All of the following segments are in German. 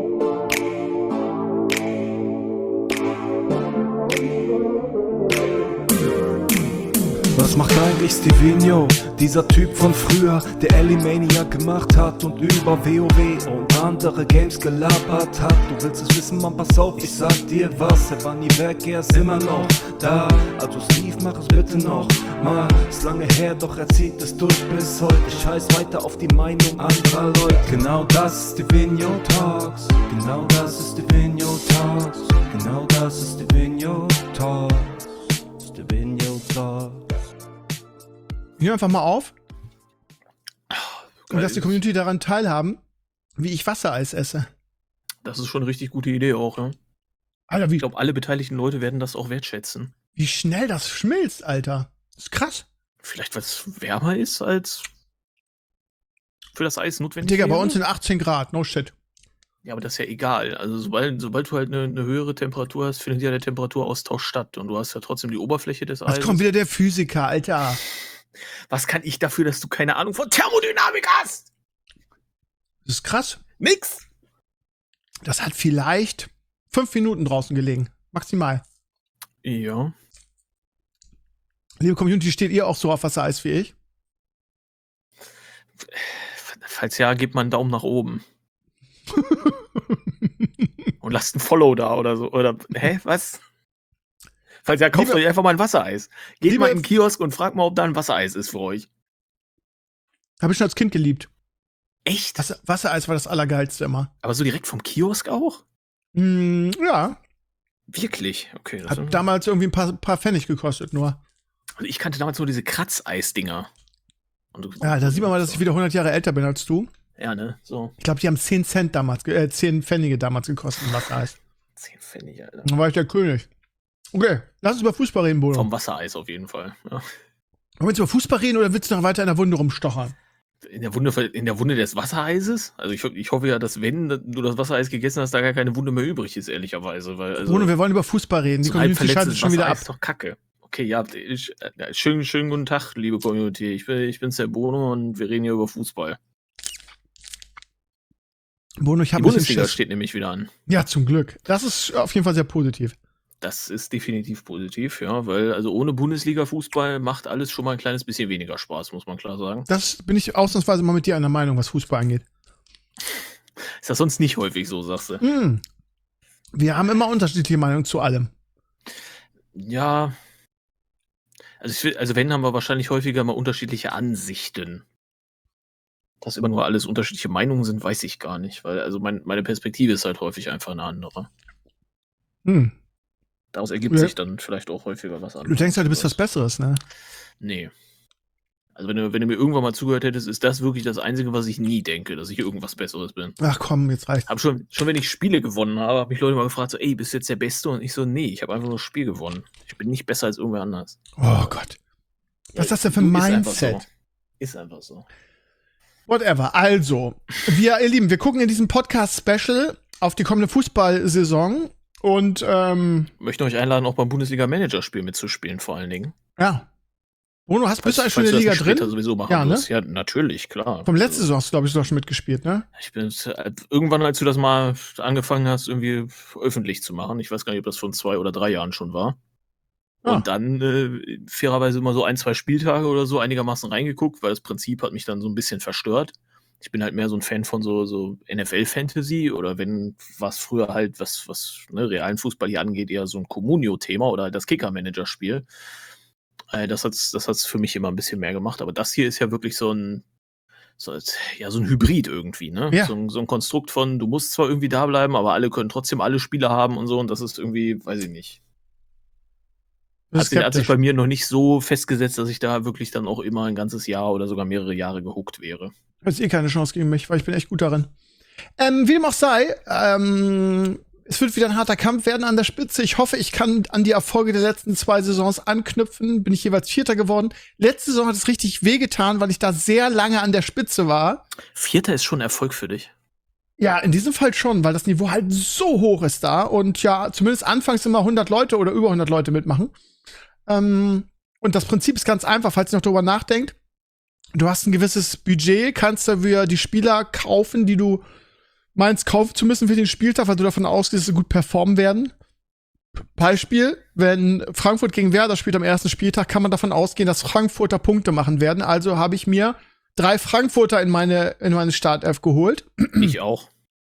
Was macht eigentlich Stevino, dieser Typ von früher, der Elimania gemacht hat und über WoW und andere Games gelabert hat? Du willst es wissen, Mann, pass auf, ich sag dir was, er war nie weg, er ist immer noch da. Also Steve, mach es bitte noch mal, ist lange her, doch er zieht es durch bis heute. Ich scheiß weiter auf die Meinung anderer Leute. Genau das ist Stevino Talks, genau das ist Stevino Talks, genau das ist Stevino Talks, Stevino Talks. Hör einfach mal auf und lass die Community daran teilhaben, wie ich Wassereis esse. Das ist schon eine richtig gute Idee auch, ne? Alter, Ich glaube, alle beteiligten Leute werden das auch wertschätzen. wie schnell das schmilzt, Alter. Das ist krass. Vielleicht, weil es wärmer ist, als für das Eis notwendig Digga, bei wäre? uns sind 18 Grad, no shit. Ja, aber das ist ja egal. Also sobald du halt eine höhere Temperatur hast, findet ja der Temperaturaustausch statt. Und du hast ja trotzdem die Oberfläche des Jetzt Eises. kommt wieder der Physiker, Alter. Was kann ich dafür, dass du keine Ahnung von Thermodynamik hast? Das ist krass. Nix. Das hat vielleicht 5 Minuten draußen gelegen. Maximal. Ja. Liebe Community, steht ihr auch so auf Wassereis wie ich? Falls ja, gebt mal einen Daumen nach oben. Und lasst ein Follow da oder so. Oder, was? Falls ja, kauft euch einfach mal ein Wassereis. Geht mal in den Kiosk und fragt mal, ob da ein Wassereis ist für euch. Habe ich schon als Kind geliebt. Echt? Wassereis war das Allergeilste immer. Aber so direkt vom Kiosk auch? Ja. Wirklich? Okay. Das Hat damals irgendwie ein paar Pfennig gekostet nur. Also ich kannte damals nur diese Kratzeis-Dinger. Ja, da sieht man mal, dass ich wieder 100 Jahre älter bin als du. Ja, ne? So. Ich glaube, die haben 10 Pfennige damals gekostet, ein Wassereis. 10 Pfennig, Alter. Dann war ich der König. Okay, lass uns über Fußball reden, Bodo. Vom Wassereis auf jeden Fall. Ja. Wollen wir jetzt über Fußball reden oder willst du noch weiter in der Wunde rumstochern? In der Wunde des Wassereises? Also ich hoffe ja, dass wenn du das Wassereis gegessen hast, da gar keine Wunde mehr übrig ist, ehrlicherweise. Weil, also, Bruno, wir wollen über Fußball reden. Die so Community schaltet schon wieder ab. ist doch kacke. Okay, ja, schönen guten Tag, liebe Community. Ich bin's der Bruno und wir reden hier über Fußball. Bruno, ich Die habe Bundesliga steht nämlich wieder an. Ja, zum Glück. Das ist auf jeden Fall sehr positiv. Das ist definitiv positiv, ja, weil also ohne Bundesliga-Fußball macht alles schon mal ein kleines bisschen weniger Spaß, muss man klar sagen. Das bin ich ausnahmsweise mal mit dir einer Meinung, was Fußball angeht. Ist das sonst nicht häufig so, sagst du? Wir haben immer unterschiedliche Meinungen zu allem. Ja. Also wenn, haben wir wahrscheinlich häufiger mal unterschiedliche Ansichten. Dass immer nur alles unterschiedliche Meinungen sind, weiß ich gar nicht, weil also meine Perspektive ist halt häufig einfach eine andere. Daraus ergibt sich dann vielleicht auch häufiger was anderes. Du denkst halt, du bist was Besseres, ne? Nee. Also wenn du mir irgendwann mal zugehört hättest, ist das wirklich das Einzige, was ich nie denke, dass ich irgendwas Besseres bin. Ach komm, jetzt reicht's. Hab schon wenn ich Spiele gewonnen habe, habe mich Leute mal gefragt, so, ey, bist du jetzt der Beste? Und ich so, nee, ich habe einfach nur das Spiel gewonnen. Ich bin nicht besser als irgendwer anders. Oh Gott. Was ist das denn für ein Mindset? Ist einfach so. Whatever. Also, ihr Lieben, wir gucken in diesem Podcast-Special auf die kommende Fußballsaison und möchte euch einladen, auch beim Bundesliga-Manager-Spiel mitzuspielen, vor allen Dingen. Ja. Bruno, bist du eigentlich schon in der Liga drin? Sowieso machen ja, ne? Ja, natürlich, klar. Vom letzten Saison hast du, glaube ich, schon mitgespielt, ne? Ich bin irgendwann, als du das mal angefangen hast, irgendwie öffentlich zu machen, ich weiß gar nicht, ob das von 2 oder 3 Jahren schon war. Und dann fairerweise immer so 1, 2 Spieltage oder so einigermaßen reingeguckt, weil das Prinzip hat mich dann so ein bisschen verstört. Ich bin halt mehr so ein Fan von so NFL-Fantasy oder wenn was früher halt, was realen Fußball hier angeht, eher so ein Communio-Thema oder halt das Kicker-Manager-Spiel. Das hat's für mich immer ein bisschen mehr gemacht. Aber das hier ist ja wirklich so ein Hybrid irgendwie, ne? Ja. So ein Konstrukt von, du musst zwar irgendwie da bleiben, aber alle können trotzdem alle Spiele haben und so. Und das ist irgendwie, weiß ich nicht. Hat sich bei mir noch nicht so festgesetzt, dass ich da wirklich dann auch immer ein ganzes Jahr oder sogar mehrere Jahre gehuckt wäre. Du hast keine Chance gegen mich, weil ich bin echt gut darin. Wie dem auch sei, es wird wieder ein harter Kampf werden an der Spitze. Ich hoffe, ich kann an die Erfolge der letzten 2 Saisons anknüpfen. Bin ich jeweils Vierter geworden. Letzte Saison hat es richtig wehgetan, weil ich da sehr lange an der Spitze war. Vierter ist schon Erfolg für dich. Ja, in diesem Fall schon, weil das Niveau halt so hoch ist da. Und ja, zumindest anfangs immer 100 Leute oder über 100 Leute mitmachen. Und das Prinzip ist ganz einfach, falls ihr noch drüber nachdenkt. Du hast ein gewisses Budget, kannst du wieder die Spieler kaufen, die du meinst, kaufen zu müssen für den Spieltag, weil du davon ausgehst, dass sie gut performen werden. Beispiel, wenn Frankfurt gegen Werder spielt am ersten Spieltag, kann man davon ausgehen, dass Frankfurter Punkte machen werden. Also habe ich mir 3 Frankfurter in meine Startelf geholt. Ich auch.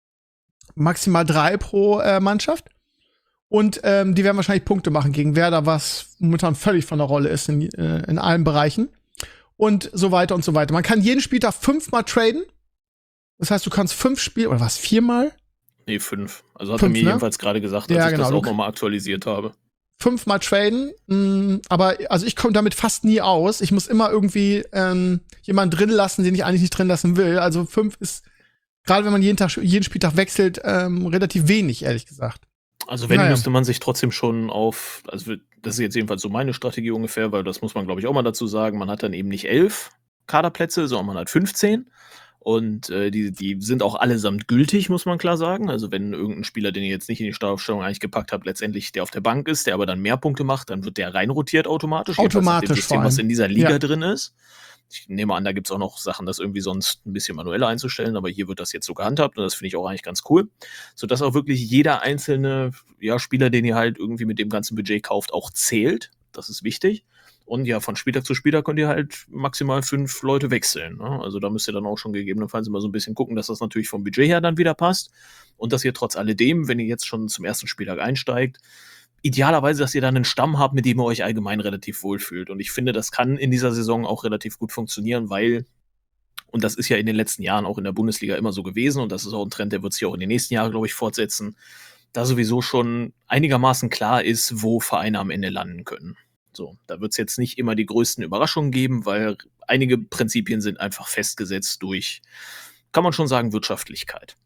Maximal 3 pro Mannschaft. Und die werden wahrscheinlich Punkte machen gegen Werder, was momentan völlig von der Rolle ist in allen Bereichen. Und so weiter und so weiter. Man kann jeden Spieltag 5-mal traden. Das heißt, du kannst 5 Spiele, oder was, 4-mal? Nee, 5. Also hat 5, er mir ne? jedenfalls gerade gesagt, als Ja, ich genau. das auch nochmal aktualisiert habe. 5-mal traden, aber also ich komme damit fast nie aus. Ich muss immer irgendwie jemanden drin lassen, den ich eigentlich nicht drin lassen will. Also 5 ist, gerade wenn man jeden Spieltag wechselt, relativ wenig, ehrlich gesagt. Also wenn, müsste man sich trotzdem schon also das ist jetzt jedenfalls so meine Strategie ungefähr, weil das muss man, glaube ich, auch mal dazu sagen, man hat dann eben nicht 11 Kaderplätze, sondern man hat 15. Und die sind auch allesamt gültig, muss man klar sagen. Also wenn irgendein Spieler, den ihr jetzt nicht in die Startaufstellung eigentlich gepackt habt, letztendlich der auf der Bank ist, der aber dann mehr Punkte macht, dann wird der reinrotiert automatisch. Automatisch dem System, was in dieser Liga drin ist. Ich nehme an, da gibt es auch noch Sachen, das irgendwie sonst ein bisschen manueller einzustellen, aber hier wird das jetzt so gehandhabt und das finde ich auch eigentlich ganz cool. Sodass auch wirklich jeder einzelne Spieler, den ihr halt irgendwie mit dem ganzen Budget kauft, auch zählt. Das ist wichtig. Und ja, von Spieltag zu Spieltag könnt ihr halt maximal 5 Leute wechseln. Ne? Also da müsst ihr dann auch schon gegebenenfalls immer so ein bisschen gucken, dass das natürlich vom Budget her dann wieder passt. Und dass ihr trotz alledem, wenn ihr jetzt schon zum ersten Spieltag einsteigt, idealerweise, dass ihr dann einen Stamm habt, mit dem ihr euch allgemein relativ wohlfühlt. Und ich finde, das kann in dieser Saison auch relativ gut funktionieren, weil, und das ist ja in den letzten Jahren auch in der Bundesliga immer so gewesen, und das ist auch ein Trend, der wird sich auch in den nächsten Jahren, glaube ich, fortsetzen, da sowieso schon einigermaßen klar ist, wo Vereine am Ende landen können. So, da wird es jetzt nicht immer die größten Überraschungen geben, weil einige Prinzipien sind einfach festgesetzt durch, kann man schon sagen, Wirtschaftlichkeit.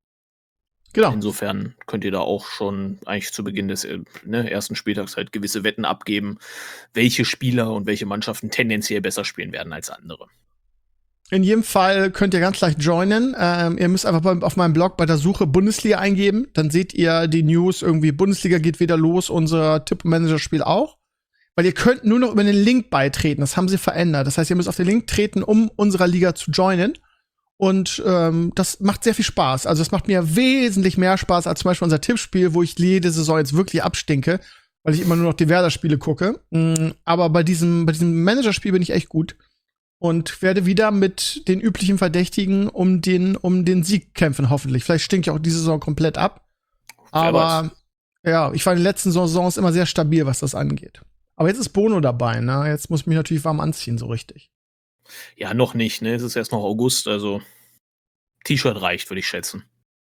Genau. Insofern könnt ihr da auch schon eigentlich zu Beginn des ersten Spieltags halt gewisse Wetten abgeben, welche Spieler und welche Mannschaften tendenziell besser spielen werden als andere. In jedem Fall könnt ihr ganz leicht joinen. Ihr müsst einfach auf meinem Blog bei der Suche Bundesliga eingeben. Dann seht ihr die News irgendwie, Bundesliga geht wieder los, unser Tipp-Manager-Spiel auch. Weil ihr könnt nur noch über den Link beitreten. Das haben sie verändert. Das heißt, ihr müsst auf den Link treten, um unserer Liga zu joinen. Und das macht sehr viel Spaß. Also es macht mir wesentlich mehr Spaß als zum Beispiel unser Tippspiel, wo ich jede Saison jetzt wirklich abstinke, weil ich immer nur noch die Werder-Spiele gucke. Aber bei diesem Managerspiel bin ich echt gut. Und werde wieder mit den üblichen Verdächtigen um den Sieg kämpfen, hoffentlich. Vielleicht stinkt ja auch diese Saison komplett ab. Aber ja, ich war in den letzten Saisons immer sehr stabil, was das angeht. Aber jetzt ist Bono dabei, ne? Jetzt muss ich mich natürlich warm anziehen, so richtig. Ja, noch nicht, ne? Es ist erst noch August, also T-Shirt reicht, würde ich schätzen.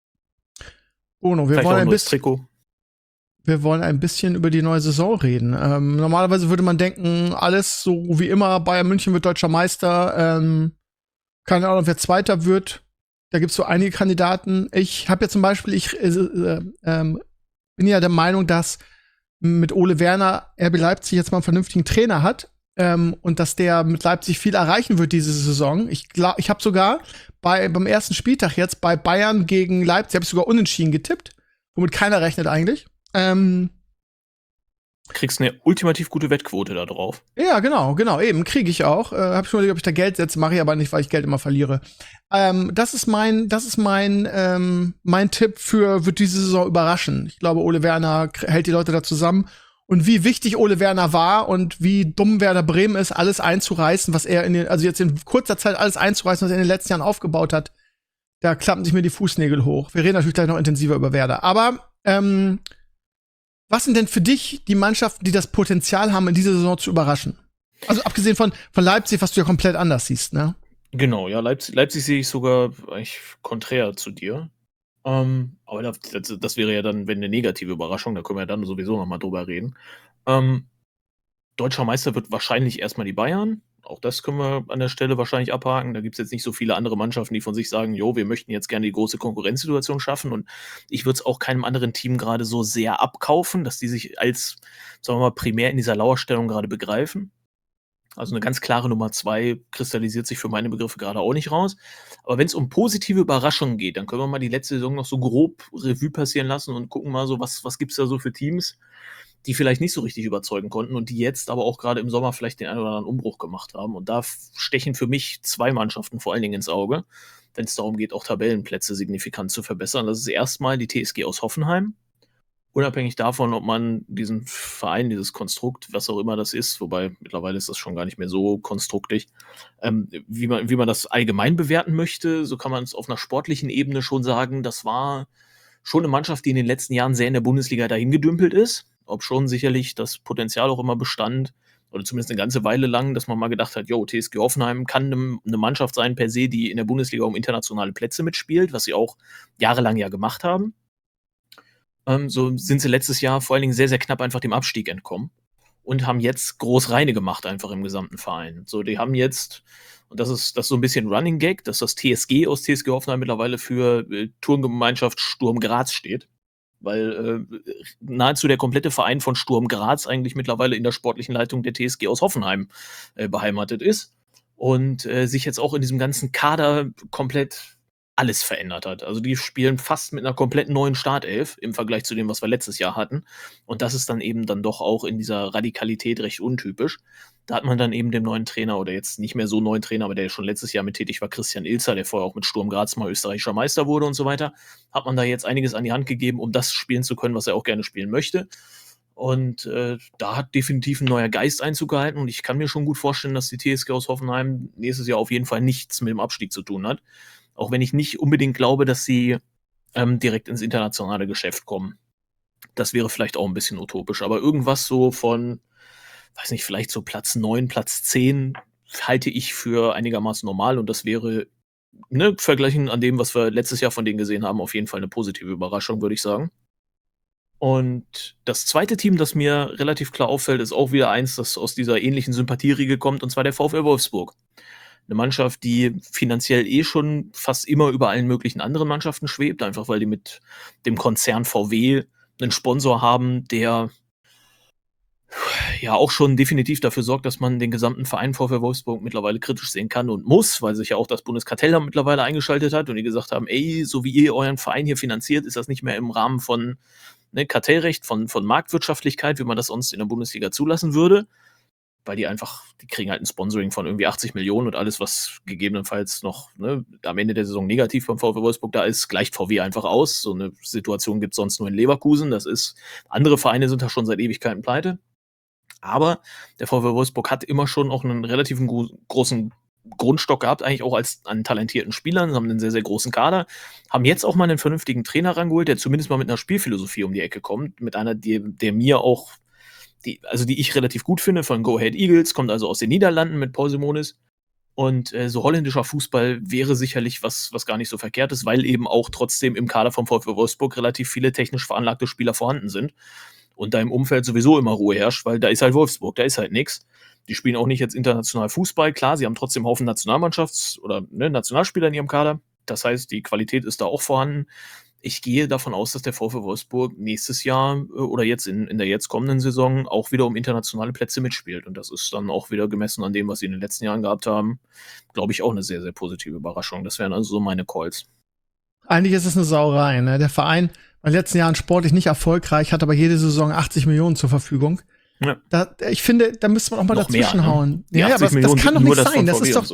Bono, wir wollen ein bisschen über die neue Saison reden. Normalerweise würde man denken, alles so wie immer, Bayern München wird deutscher Meister. Keine Ahnung, wer Zweiter wird. Da gibt's so einige Kandidaten. Ich habe ja zum Beispiel, bin ja der Meinung, dass mit Ole Werner RB Leipzig jetzt mal einen vernünftigen Trainer hat und dass der mit Leipzig viel erreichen wird diese Saison. Ich habe sogar beim ersten Spieltag jetzt bei Bayern gegen Leipzig habe ich sogar unentschieden getippt, womit keiner rechnet eigentlich. Kriegst eine ultimativ gute Wettquote da drauf. Ja, genau, kriege ich auch. Hab schon überlegt, ob ich da Geld setze, mache ich aber nicht, weil ich Geld immer verliere. Das ist mein Tipp wird diese Saison überraschen. Ich glaube, Ole Werner hält die Leute da zusammen. Und wie wichtig Ole Werner war und wie dumm Werder Bremen ist, alles einzureißen, was er jetzt in kurzer Zeit alles einzureißen, was er in den letzten Jahren aufgebaut hat, da klappen sich mir die Fußnägel hoch. Wir reden natürlich gleich noch intensiver über Werder. Aber was sind denn für dich die Mannschaften, die das Potenzial haben, in dieser Saison zu überraschen? Also abgesehen von Leipzig, was du ja komplett anders siehst, ne? Genau, ja, Leipzig sehe ich sogar eigentlich konträr zu dir. Aber das wäre ja dann, wenn eine negative Überraschung, da können wir ja dann sowieso noch mal drüber reden. Deutscher Meister wird wahrscheinlich erstmal die Bayern. Auch das können wir an der Stelle wahrscheinlich abhaken. Da gibt es jetzt nicht so viele andere Mannschaften, die von sich sagen, jo, wir möchten jetzt gerne die große Konkurrenzsituation schaffen. Und ich würde es auch keinem anderen Team gerade so sehr abkaufen, dass die sich als, sagen wir mal, primär in dieser Lauerstellung gerade begreifen. Also eine ganz klare Nummer 2 kristallisiert sich für meine Begriffe gerade auch nicht raus. Aber wenn es um positive Überraschungen geht, dann können wir mal die letzte Saison noch so grob Revue passieren lassen und gucken mal so, was gibt es da so für Teams, die vielleicht nicht so richtig überzeugen konnten und die jetzt aber auch gerade im Sommer vielleicht den einen oder anderen Umbruch gemacht haben. Und da stechen für mich 2 Mannschaften vor allen Dingen ins Auge. wenn es darum geht, auch Tabellenplätze signifikant zu verbessern. Das ist erstmal die TSG aus Hoffenheim. Unabhängig davon, ob man diesen Verein, dieses Konstrukt, was auch immer das ist, wobei mittlerweile ist das schon gar nicht mehr so konstruktig, wie man das allgemein bewerten möchte, so kann man es auf einer sportlichen Ebene schon sagen, das war schon eine Mannschaft, die in den letzten Jahren sehr in der Bundesliga dahin gedümpelt ist, ob schon sicherlich das Potenzial auch immer bestand, oder zumindest eine ganze Weile lang, dass man mal gedacht hat, jo, TSG Hoffenheim kann eine Mannschaft sein per se, die in der Bundesliga um internationale Plätze mitspielt, was sie auch jahrelang ja gemacht haben. So sind sie letztes Jahr vor allen Dingen sehr, sehr knapp einfach dem Abstieg entkommen und haben jetzt groß Reine gemacht einfach im gesamten Verein. So, die haben jetzt, und das ist so ein bisschen Running Gag, dass das TSG aus TSG Hoffenheim mittlerweile für Turngemeinschaft Sturm Graz steht, weil nahezu der komplette Verein von Sturm Graz eigentlich mittlerweile in der sportlichen Leitung der TSG aus Hoffenheim beheimatet ist und sich jetzt auch in diesem ganzen Kader komplett alles verändert hat. Also die spielen fast mit einer komplett neuen Startelf im Vergleich zu dem, was wir letztes Jahr hatten. Und das ist dann eben dann doch auch in dieser Radikalität recht untypisch. Da hat man dann eben dem neuen Trainer, oder jetzt nicht mehr so neuen Trainer, aber der schon letztes Jahr mit tätig war, Christian Ilzer, der vorher auch mit Sturm Graz mal österreichischer Meister wurde und so weiter, hat man da jetzt einiges an die Hand gegeben, um das spielen zu können, was er auch gerne spielen möchte. Und da hat definitiv ein neuer Geist Einzug gehalten. Und ich kann mir schon gut vorstellen, dass die TSG aus Hoffenheim nächstes Jahr auf jeden Fall nichts mit dem Abstieg zu tun hat. Auch wenn ich nicht unbedingt glaube, dass sie direkt ins internationale Geschäft kommen. Das wäre vielleicht auch ein bisschen utopisch. Aber irgendwas so von, weiß nicht, vielleicht so Platz 9, Platz 10 halte ich für einigermaßen normal. Und das wäre, ne, vergleichen an dem, was wir letztes Jahr von denen gesehen haben, auf jeden Fall eine positive Überraschung, würde ich sagen. Und das zweite Team, das mir relativ klar auffällt, ist auch wieder eins, das aus dieser ähnlichen Sympathieriege kommt, und zwar der VfL Wolfsburg. Eine Mannschaft, die finanziell schon fast immer über allen möglichen anderen Mannschaften schwebt, einfach weil die mit dem Konzern VW einen Sponsor haben, der ja auch schon definitiv dafür sorgt, dass man den gesamten Verein VfL Wolfsburg mittlerweile kritisch sehen kann und muss, weil sich ja auch das Bundeskartellamt mittlerweile eingeschaltet hat und die gesagt haben, ey, so wie ihr euren Verein hier finanziert, ist das nicht mehr im Rahmen von Kartellrecht, von Marktwirtschaftlichkeit, wie man das sonst in der Bundesliga zulassen würde, weil die kriegen halt ein Sponsoring von irgendwie 80 Millionen und alles, was gegebenenfalls noch am Ende der Saison negativ beim VfL Wolfsburg da ist, gleicht VW einfach aus. So eine Situation gibt es sonst nur in Leverkusen. Andere Vereine sind da schon seit Ewigkeiten pleite. Aber der VfL Wolfsburg hat immer schon auch einen relativ großen Grundstock gehabt, eigentlich auch an talentierten Spielern, haben einen sehr, sehr großen Kader, haben jetzt auch mal einen vernünftigen Trainer rangeholt, der zumindest mal mit einer Spielphilosophie um die Ecke kommt, mit einer, der mir auch, die ich relativ gut finde, von Go Ahead Eagles, kommt also aus den Niederlanden mit Paul Simonis. Und so holländischer Fußball wäre sicherlich was gar nicht so verkehrt ist, weil eben auch trotzdem im Kader vom VfL Wolfsburg relativ viele technisch veranlagte Spieler vorhanden sind. Und da im Umfeld sowieso immer Ruhe herrscht, weil da ist halt Wolfsburg, da ist halt nichts. Die spielen auch nicht jetzt international Fußball. Klar, sie haben trotzdem einen Haufen Nationalspieler in ihrem Kader. Das heißt, die Qualität ist da auch vorhanden. Ich gehe davon aus, dass der VfL Wolfsburg nächstes Jahr oder jetzt in der jetzt kommenden Saison auch wieder um internationale Plätze mitspielt. Und das ist dann auch wieder gemessen an dem, was sie in den letzten Jahren gehabt haben, glaube ich, auch eine sehr, sehr positive Überraschung. Das wären also so meine Calls. Eigentlich ist es eine Sauerei, ne? Der Verein war in den letzten Jahren sportlich nicht erfolgreich, hat aber jede Saison 80 Millionen zur Verfügung. Ja. Ich finde, da müsste man auch mal dazwischenhauen. Ne? Ja, aber das kann doch nicht sein.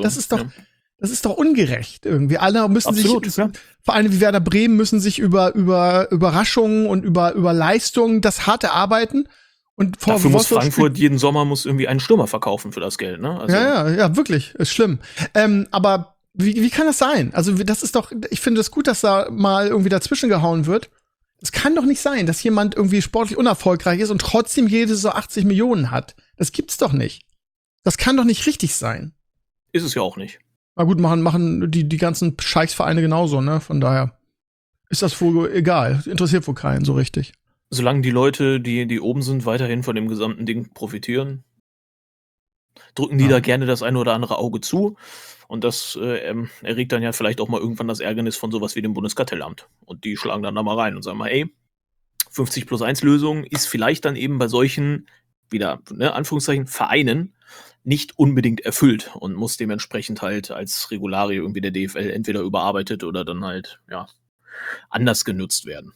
Das ist doch ungerecht irgendwie. Alle müssen Vereine wie Werder Bremen müssen sich über Überraschungen und über Leistungen das hart erarbeiten. Und dafür muss Frankfurt jeden Sommer irgendwie einen Stürmer verkaufen für das Geld, ne? Also ja, wirklich. Ist schlimm. Aber wie kann das sein? Also das ist doch, ich finde es gut, dass da mal irgendwie dazwischen gehauen wird. Es kann doch nicht sein, dass jemand irgendwie sportlich unerfolgreich ist und trotzdem jede so 80 Millionen hat. Das gibt's doch nicht. Das kann doch nicht richtig sein. Ist es ja auch nicht. Na gut, machen die ganzen Scheichsvereine genauso, ne? Von daher ist das wohl egal. Interessiert wohl keinen so richtig. Solange die Leute, die oben sind, weiterhin von dem gesamten Ding profitieren, drücken die da gerne das eine oder andere Auge zu. Und das erregt dann ja vielleicht auch mal irgendwann das Ärgernis von sowas wie dem Bundeskartellamt. Und die schlagen dann da mal rein und sagen mal, ey, 50+1-Lösung ist vielleicht dann eben bei solchen, wieder, Anführungszeichen, Vereinen nicht unbedingt erfüllt und muss dementsprechend halt als Regularie irgendwie der DFL entweder überarbeitet oder dann halt, anders genutzt werden.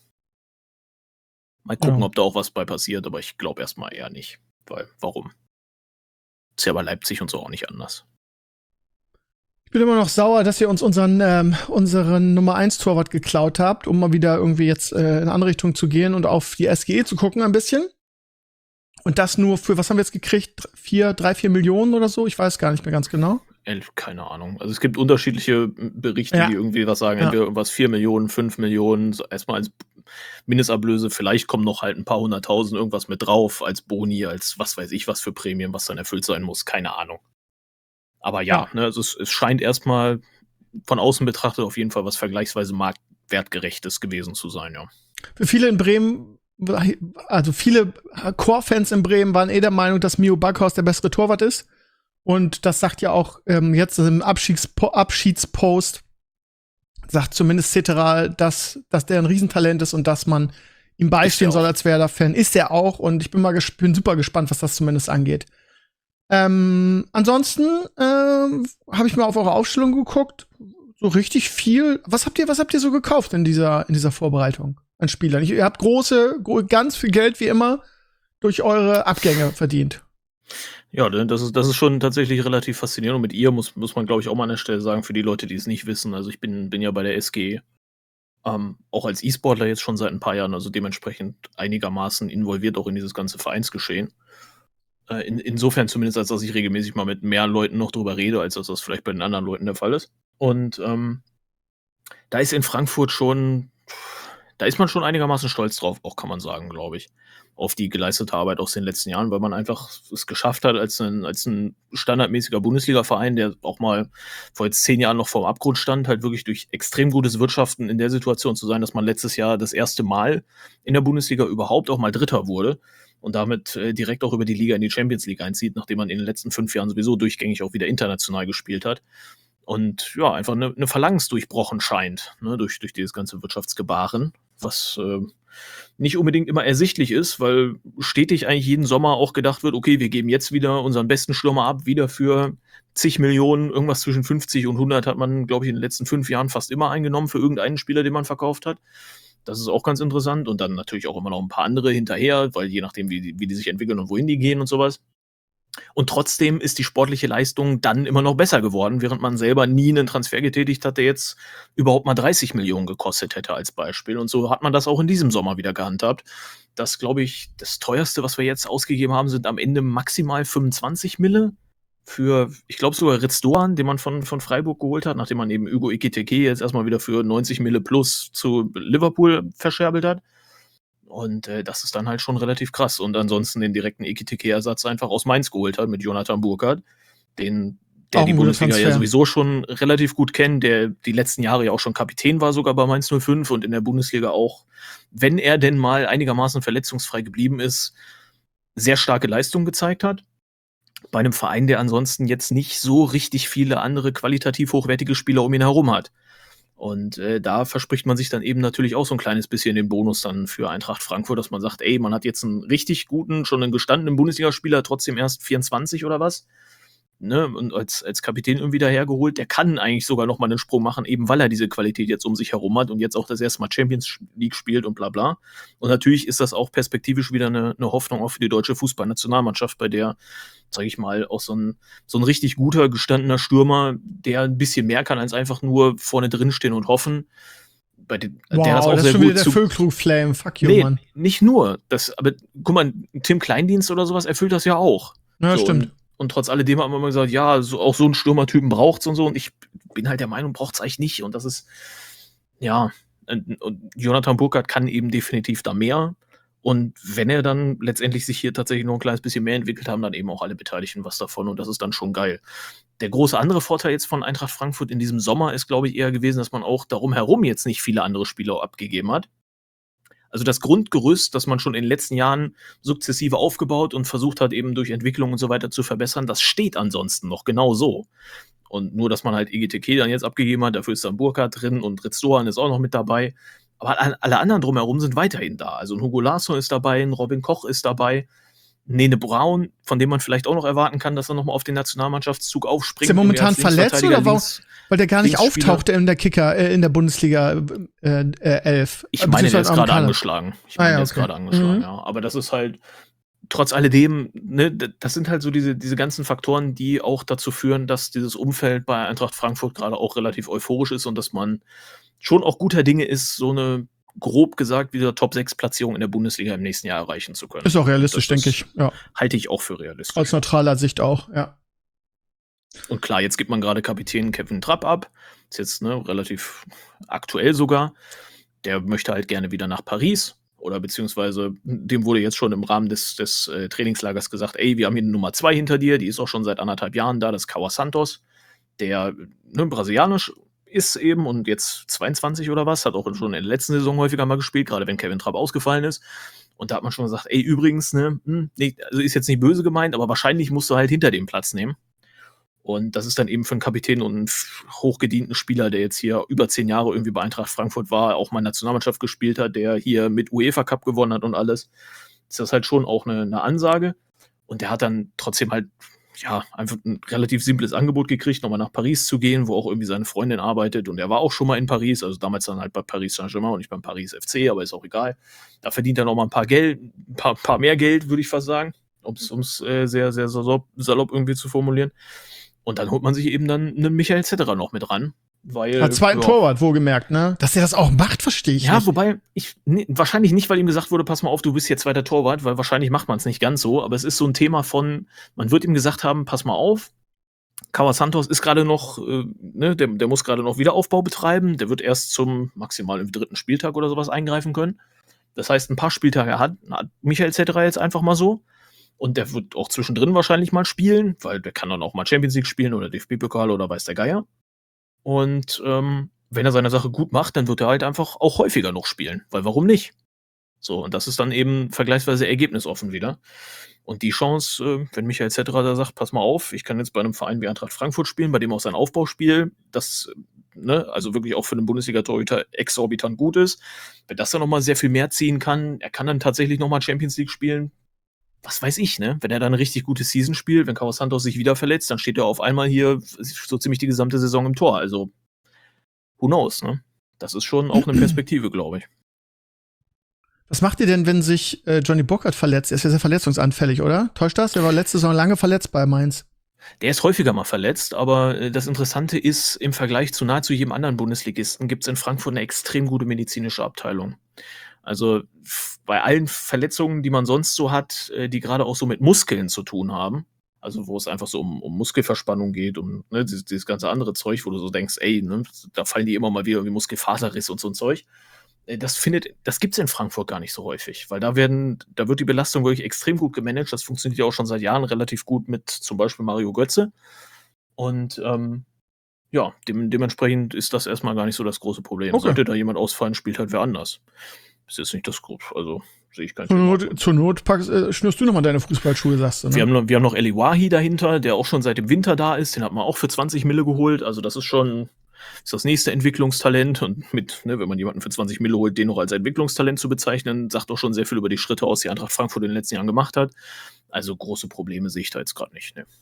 Mal gucken, ob da auch was bei passiert, aber ich glaube erstmal eher nicht. Weil, warum? Ist ja bei Leipzig und so auch nicht anders. bin immer noch sauer, dass ihr uns unseren Nummer 1 Torwart geklaut habt, um mal wieder irgendwie jetzt in eine andere Richtung zu gehen und auf die SGE zu gucken ein bisschen. Und das nur für, was haben wir jetzt gekriegt? 3-4 Millionen oder so? Ich weiß gar nicht mehr ganz genau. Keine Ahnung. Also es gibt unterschiedliche Berichte, Ja. die irgendwie was sagen. Entweder irgendwas 4 Millionen, 5 Millionen, so erstmal als Mindestablöse. Vielleicht kommen noch halt ein paar 100.000 irgendwas mit drauf, als Boni, als was weiß ich was für Prämien, was dann erfüllt sein muss. Keine Ahnung. Aber ja, ne, also es scheint erstmal von außen betrachtet auf jeden Fall was vergleichsweise marktwertgerechtes gewesen zu sein, ja. Für viele in Bremen, also viele Core-Fans in Bremen waren der Meinung, dass Mio Backhaus der bessere Torwart ist. Und das sagt ja auch jetzt im Abschiedspost, sagt zumindest Cetera, dass der ein Riesentalent ist und dass man ihm beistehen soll als Werder-Fan. Ist er auch. Und ich bin super gespannt, was das zumindest angeht. Ansonsten habe ich mal auf eure Aufstellung geguckt. So richtig viel. Was habt ihr so gekauft in dieser Vorbereitung an Spielern? Ihr habt ganz viel Geld wie immer durch eure Abgänge verdient. Ja, das ist schon tatsächlich relativ faszinierend. Und mit ihr muss man, glaube ich, auch mal an der Stelle sagen, für die Leute, die es nicht wissen. Also ich bin ja bei der SG auch als E-Sportler jetzt schon seit ein paar Jahren, also dementsprechend einigermaßen involviert auch in dieses ganze Vereinsgeschehen. Insofern zumindest, als dass ich regelmäßig mal mit mehr Leuten noch drüber rede, als dass das vielleicht bei den anderen Leuten der Fall ist. Und da ist in Frankfurt da ist man schon einigermaßen stolz drauf, auch kann man sagen, glaube ich, auf die geleistete Arbeit aus den letzten Jahren, weil man einfach es geschafft hat, als ein standardmäßiger Bundesliga-Verein, der auch mal vor jetzt 10 Jahren noch vorm Abgrund stand, halt wirklich durch extrem gutes Wirtschaften in der Situation zu sein, dass man letztes Jahr das erste Mal in der Bundesliga überhaupt auch mal Dritter wurde und damit direkt auch über die Liga in die Champions League einzieht, nachdem man in den letzten 5 Jahren sowieso durchgängig auch wieder international gespielt hat. Und ja, einfach eine Phalanx durchbrochen scheint, ne, durch dieses ganze Wirtschaftsgebaren, was nicht unbedingt immer ersichtlich ist, weil stetig eigentlich jeden Sommer auch gedacht wird, okay, wir geben jetzt wieder unseren besten Stürmer ab, wieder für zig Millionen, irgendwas zwischen 50 und 100 hat man, glaube ich, in den letzten 5 Jahren fast immer eingenommen für irgendeinen Spieler, den man verkauft hat. Das ist auch ganz interessant und dann natürlich auch immer noch ein paar andere hinterher, weil je nachdem, wie die sich entwickeln und wohin die gehen und sowas. Und trotzdem ist die sportliche Leistung dann immer noch besser geworden, während man selber nie einen Transfer getätigt hat, der jetzt überhaupt mal 30 Millionen gekostet hätte als Beispiel. Und so hat man das auch in diesem Sommer wieder gehandhabt. Das, glaube ich, das teuerste, was wir jetzt ausgegeben haben, sind am Ende maximal 25 Mille für, ich glaube sogar Ritz Doan, den man von Freiburg geholt hat, nachdem man eben Hugo Ekitike jetzt erstmal wieder für 90 Mille plus zu Liverpool verscherbelt hat. Und das ist dann halt schon relativ krass. Und ansonsten den direkten Ekitike-Ersatz einfach aus Mainz geholt hat mit Jonathan Burkhardt, der die Bundesliga ja sowieso schon relativ gut kennt, der die letzten Jahre ja auch schon Kapitän war, sogar bei Mainz 05 und in der Bundesliga auch, wenn er denn mal einigermaßen verletzungsfrei geblieben ist, sehr starke Leistung gezeigt hat. Bei einem Verein, der ansonsten jetzt nicht so richtig viele andere qualitativ hochwertige Spieler um ihn herum hat. Und da verspricht man sich dann eben natürlich auch so ein kleines bisschen den Bonus dann für Eintracht Frankfurt, dass man sagt, ey, man hat jetzt einen richtig guten, schon einen gestandenen Bundesligaspieler, trotzdem erst 24 oder was, ne, und als Kapitän irgendwie dahergeholt, der kann eigentlich sogar noch mal einen Sprung machen, eben weil er diese Qualität jetzt um sich herum hat und jetzt auch das erste Mal Champions League spielt und bla bla. Und natürlich ist das auch perspektivisch wieder eine Hoffnung auch für die deutsche Fußballnationalmannschaft, bei der, sage ich mal, auch so ein richtig guter, gestandener Stürmer, der ein bisschen mehr kann als einfach nur vorne drin stehen und hoffen. Der das auch das sehr ist schon gut wieder der Füllkrug-Flame. Fuck you, nee, Mann. nicht nur. Aber guck mal, Tim Kleindienst oder sowas erfüllt das ja auch. Ja, so, stimmt. Und trotz alledem hat man immer gesagt, ja, auch so einen Stürmertypen braucht's und so. Und ich bin halt der Meinung, braucht's eigentlich nicht. Und das ist, ja, und Jonathan Burkhardt kann eben definitiv da mehr. Und wenn er dann letztendlich sich hier tatsächlich noch ein kleines bisschen mehr entwickelt, haben dann eben auch alle Beteiligten was davon. Und das ist dann schon geil. Der große andere Vorteil jetzt von Eintracht Frankfurt in diesem Sommer ist, glaube ich, eher gewesen, dass man auch darum herum jetzt nicht viele andere Spieler abgegeben hat. Also das Grundgerüst, das man schon in den letzten Jahren sukzessive aufgebaut und versucht hat, eben durch Entwicklung und so weiter zu verbessern, das steht ansonsten noch genau so. Und nur, dass man halt EGTK dann jetzt abgegeben hat, dafür ist dann Burkhardt drin und Ritz Doan ist auch noch mit dabei. Aber alle anderen drumherum sind weiterhin da. Also ein Hugo Larsson ist dabei, ein Robin Koch ist dabei, Nene Braun, von dem man vielleicht auch noch erwarten kann, dass er nochmal auf den Nationalmannschaftszug aufspringt. Ist der momentan verletzt oder weil der gar nicht auftauchte in der Kicker, in der Bundesliga 11? Ich meine, der ist gerade angeschlagen. Ja. Aber das ist halt, trotz alledem, ne, das sind halt so diese ganzen Faktoren, die auch dazu führen, dass dieses Umfeld bei Eintracht Frankfurt gerade auch relativ euphorisch ist und dass man schon auch guter Dinge ist, so eine grob gesagt wieder Top-6-Platzierung in der Bundesliga im nächsten Jahr erreichen zu können. Ist auch realistisch, denke ich. Ja. Halte ich auch für realistisch. Aus neutraler Sicht auch, ja. Und klar, jetzt gibt man gerade Kapitän Kevin Trapp ab. Ist jetzt relativ aktuell sogar. Der möchte halt gerne wieder nach Paris. Oder beziehungsweise dem wurde jetzt schon im Rahmen des Trainingslagers gesagt, ey, wir haben hier eine Nummer 2 hinter dir, die ist auch schon seit 1,5 Jahren da, das ist Cauã Santos, der brasilianisch ist eben und jetzt 22 oder was, hat auch schon in der letzten Saison häufiger mal gespielt, gerade wenn Kevin Trapp ausgefallen ist. Und da hat man schon gesagt, ey, übrigens, nee, also ist jetzt nicht böse gemeint, aber wahrscheinlich musst du halt hinter dem Platz nehmen. Und das ist dann eben für einen Kapitän und einen hochgedienten Spieler, der jetzt hier über 10 Jahre irgendwie bei Eintracht Frankfurt war, auch mal Nationalmannschaft gespielt hat, der hier mit UEFA Cup gewonnen hat und alles, ist das halt schon auch eine Ansage. Und der hat dann trotzdem halt, ja, einfach ein relativ simples Angebot gekriegt, nochmal nach Paris zu gehen, wo auch irgendwie seine Freundin arbeitet. Und er war auch schon mal in Paris, also damals dann halt bei Paris Saint-Germain und nicht beim Paris FC, aber ist auch egal. Da verdient er nochmal ein paar mehr Geld, würde ich fast sagen, um es sehr, sehr salopp irgendwie zu formulieren. Und dann holt man sich eben dann einen Michael Zetterer noch mit ran. Weil, zweiten Torwart, wohlgemerkt, ne? Dass er das auch macht, verstehe ich nicht. Ja, wobei, wahrscheinlich nicht, weil ihm gesagt wurde, pass mal auf, du bist jetzt zweiter Torwart, weil wahrscheinlich macht man es nicht ganz so, aber es ist so ein Thema von, man wird ihm gesagt haben, pass mal auf, Cauã Santos ist gerade noch, der muss gerade noch Wiederaufbau betreiben, der wird erst zum maximal im 3. Spieltag oder sowas eingreifen können. Das heißt, ein paar Spieltage hat Michael Zetterer jetzt einfach mal so. Und der wird auch zwischendrin wahrscheinlich mal spielen, weil der kann dann auch mal Champions League spielen oder DFB-Pokal oder weiß der Geier. Und wenn er seine Sache gut macht, dann wird er halt einfach auch häufiger noch spielen. Weil warum nicht? So, und das ist dann eben vergleichsweise ergebnisoffen wieder. Und die Chance, wenn Michael Zetterer da sagt, pass mal auf, ich kann jetzt bei einem Verein wie Eintracht Frankfurt spielen, bei dem auch sein Aufbauspiel, das also wirklich auch für einen Bundesliga-Torhüter exorbitant gut ist, wenn das dann nochmal sehr viel mehr ziehen kann, er kann dann tatsächlich nochmal Champions League spielen, was weiß ich, ne? Wenn er dann eine richtig gute Season spielt, wenn Cauã Santos sich wieder verletzt, dann steht er auf einmal hier so ziemlich die gesamte Saison im Tor. Also, who knows, ne? Das ist schon auch eine Perspektive, glaube ich. Was macht ihr denn, wenn sich Johnny Burkhardt verletzt? Er ist ja sehr verletzungsanfällig, oder? Täuscht das? Er war letzte Saison lange verletzt bei Mainz. Der ist häufiger mal verletzt, aber das Interessante ist, im Vergleich zu nahezu jedem anderen Bundesligisten gibt es in Frankfurt eine extrem gute medizinische Abteilung. Also bei allen Verletzungen, die man sonst so hat, die gerade auch so mit Muskeln zu tun haben, also wo es einfach so um Muskelverspannung geht, dieses ganze andere Zeug, wo du so denkst, ey, da fallen die immer mal wieder wie Muskelfaserriss und so ein Zeug. Das gibt's in Frankfurt gar nicht so häufig, weil da wird die Belastung wirklich extrem gut gemanagt. Das funktioniert ja auch schon seit Jahren relativ gut mit zum Beispiel Mario Götze. Und ja, dementsprechend ist das erstmal gar nicht so das große Problem. Okay. Sollte da jemand ausfallen, spielt halt wer anders. Ist jetzt nicht das Groß, also sehe ich gar nicht. Zur Not schnürst du nochmal deine Fußballschuhe, sagst du, ne? Wir haben noch Eli Wahi dahinter, der auch schon seit dem Winter da ist. Den hat man auch für 20 Mille geholt. Also das ist das nächste Entwicklungstalent. Und wenn man jemanden für 20 Mille holt, den noch als Entwicklungstalent zu bezeichnen, sagt auch schon sehr viel über die Schritte aus, die Eintracht Frankfurt in den letzten Jahren gemacht hat. Also große Probleme sehe ich da jetzt gerade nicht. Ne?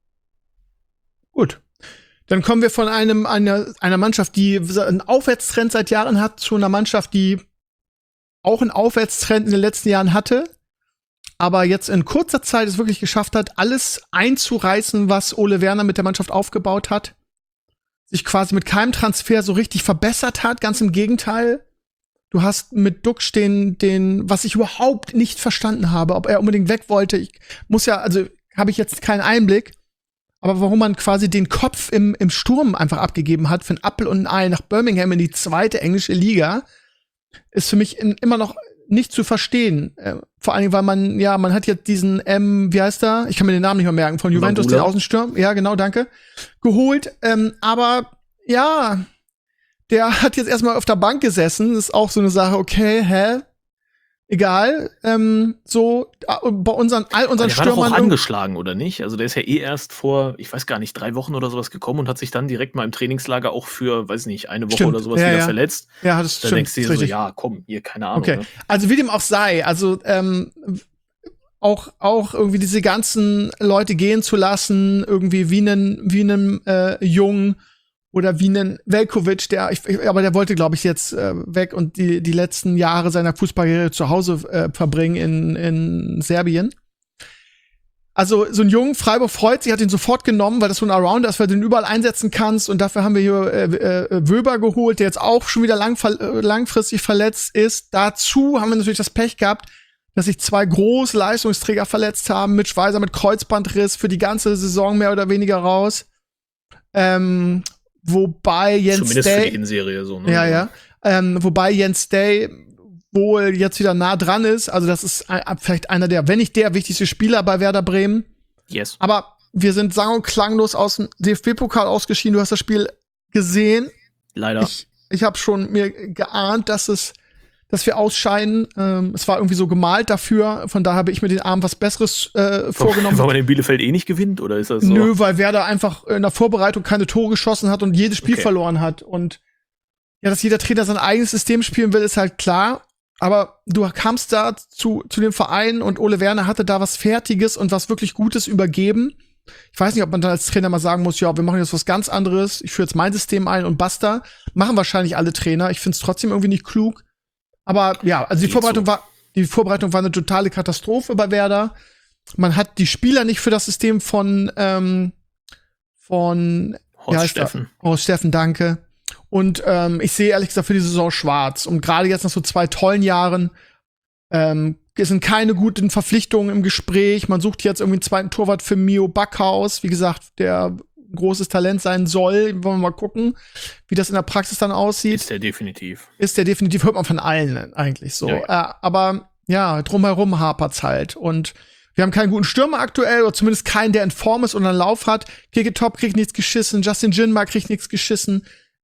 Gut. Dann kommen wir von einer Mannschaft, die einen Aufwärtstrend seit Jahren hat, zu einer Mannschaft, die auch einen Aufwärtstrend in den letzten Jahren hatte, aber jetzt in kurzer Zeit es wirklich geschafft hat, alles einzureißen, was Ole Werner mit der Mannschaft aufgebaut hat. Sich quasi mit keinem Transfer so richtig verbessert hat, ganz im Gegenteil. Du hast mit Duxch was ich überhaupt nicht verstanden habe, ob er unbedingt weg wollte. Habe ich jetzt keinen Einblick. Aber warum man quasi den Kopf im Sturm einfach abgegeben hat für ein Apfel und ein Ei nach Birmingham in die 2. englische Liga, ist für mich immer noch nicht zu verstehen. Vor allen Dingen, weil man hat jetzt diesen wie heißt er? Ich kann mir den Namen nicht mehr merken, von Juventus, den Außensturm. Ja, genau, danke. Geholt. Aber ja, der hat jetzt erstmal auf der Bank gesessen. Das ist auch so eine Sache, okay, egal. Bei all unseren der Stürmern. War doch auch angeschlagen, oder nicht? Also der ist ja erst vor, ich weiß gar nicht, 3 Wochen oder sowas gekommen und hat sich dann direkt mal im Trainingslager auch für, weiß nicht, eine Woche oder sowas wieder verletzt. Ja, das da stimmt. Denkst du dir so, ja, komm, hier, keine Ahnung. Okay, ne? Also wie dem auch sei, also auch irgendwie diese ganzen Leute gehen zu lassen, irgendwie wie einen Jung oder wie einen Veljković, aber der wollte, glaube ich, jetzt weg und die letzten Jahre seiner Fußballkarriere zu Hause verbringen in Serbien. Also so ein Jungen, Freiburg freut sich, hat ihn sofort genommen, weil das so ein Arounder ist, weil du ihn überall einsetzen kannst. Und dafür haben wir hier Wöber geholt, der jetzt auch schon wieder langfristig verletzt ist. Dazu haben wir natürlich das Pech gehabt, dass sich 2 große Leistungsträger verletzt haben. Mitch Weiser mit Kreuzbandriss für die ganze Saison mehr oder weniger raus. Wobei Jens Zumindest Day, für die Hinserie so, ne? Ja. Wobei Jens Day wohl jetzt wieder nah dran ist. Also das ist vielleicht einer der, wenn nicht der wichtigste Spieler bei Werder Bremen. Yes. Aber wir sind sang- und klanglos aus dem DFB-Pokal ausgeschieden. Du hast das Spiel gesehen. Leider. Ich habe schon mir geahnt, dass wir ausscheiden. Es war irgendwie so gemalt dafür. Von daher habe ich mir den Abend was Besseres vorgenommen. Weil man in Bielefeld nicht gewinnt, oder ist das so? Nö, weil Werder einfach in der Vorbereitung keine Tore geschossen hat und jedes Spiel verloren hat. Und ja, dass jeder Trainer sein eigenes System spielen will, ist halt klar. Aber du kamst da zu dem Verein und Ole Werner hatte da was Fertiges und was wirklich Gutes übergeben. Ich weiß nicht, ob man dann als Trainer mal sagen muss, ja, wir machen jetzt was ganz anderes, ich führe jetzt mein System ein und basta. Machen wahrscheinlich alle Trainer. Ich finde es trotzdem irgendwie nicht klug. Aber ja, also die Vorbereitung war eine totale Katastrophe bei Werder. Man hat die Spieler nicht für das System von Horst Steffen. Horst Steffen, danke. Und ich sehe ehrlich gesagt für die Saison schwarz. Und gerade jetzt nach so 2 tollen Jahren sind keine guten Verpflichtungen im Gespräch. Man sucht jetzt irgendwie einen zweiten Torwart für Mio Backhaus. Wie gesagt, der großes Talent sein soll. Wollen wir mal gucken, wie das in der Praxis dann aussieht. Ist der definitiv. Hört man von allen eigentlich so. Ja. Aber ja, drumherum hapert's halt. Und wir haben keinen guten Stürmer aktuell, oder zumindest keinen, der in Form ist und einen Lauf hat. Keke-Top kriegt nichts geschissen, Justin Jinma kriegt nichts geschissen.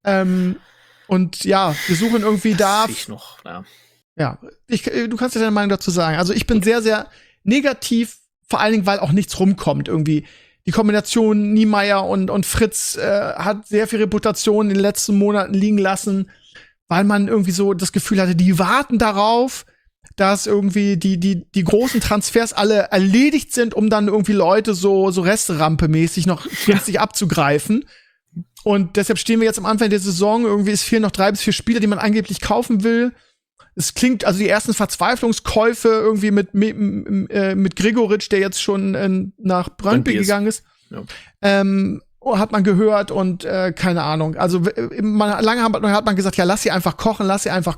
Und ja, wir suchen irgendwie da. Ich noch, ja. Ja, du kannst ja deine Meinung dazu sagen. Also ich bin sehr, sehr negativ, vor allen Dingen, weil auch nichts rumkommt irgendwie. Die Kombination Niemeyer und Fritz hat sehr viel Reputation in den letzten Monaten liegen lassen, weil man irgendwie so das Gefühl hatte, die warten darauf, dass irgendwie die großen Transfers alle erledigt sind, um dann irgendwie Leute so Resterampe-mäßig noch günstig abzugreifen. Und deshalb stehen wir jetzt am Anfang der Saison. Irgendwie es fehlen noch 3 bis 4 Spieler, die man angeblich kaufen will. Es klingt, also die ersten Verzweiflungskäufe irgendwie mit Gregoritsch, der jetzt schon nach Brøndby gegangen ist. Ja. Hat man gehört und keine Ahnung. Also lange hat man gesagt, ja, lass sie einfach kochen.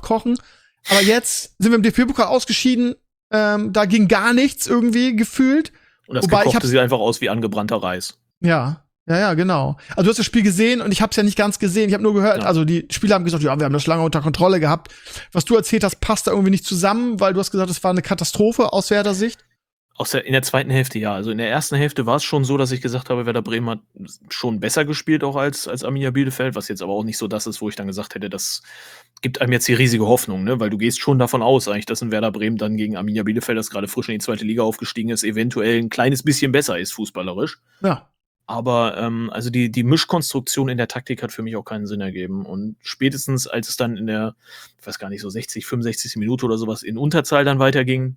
Aber jetzt sind wir im DFB-Pokal ausgeschieden. Da ging gar nichts irgendwie gefühlt. Und das gekochte sieht einfach aus wie angebrannter Reis. Ja, genau. Also du hast das Spiel gesehen und ich habe es ja nicht ganz gesehen. Ich habe nur gehört, also die Spieler haben gesagt, ja, wir haben das lange unter Kontrolle gehabt. Was du erzählt hast, passt da irgendwie nicht zusammen, weil du hast gesagt, es war eine Katastrophe aus Werder Sicht. In der zweiten Hälfte, ja. Also in der ersten Hälfte war es schon so, dass ich gesagt habe, Werder Bremen hat schon besser gespielt auch als Arminia Bielefeld, was jetzt aber auch nicht so das ist, wo ich dann gesagt hätte, das gibt einem jetzt die riesige Hoffnung, ne? Weil du gehst schon davon aus, eigentlich, dass ein Werder Bremen dann gegen Arminia Bielefeld, das gerade frisch in die zweite Liga aufgestiegen ist, eventuell ein kleines bisschen besser ist, fußballerisch. Ja. Aber also die Mischkonstruktion in der Taktik hat für mich auch keinen Sinn ergeben. Und spätestens, als es dann in der, ich weiß gar nicht, so 60, 65. Minute oder sowas in Unterzahl dann weiterging,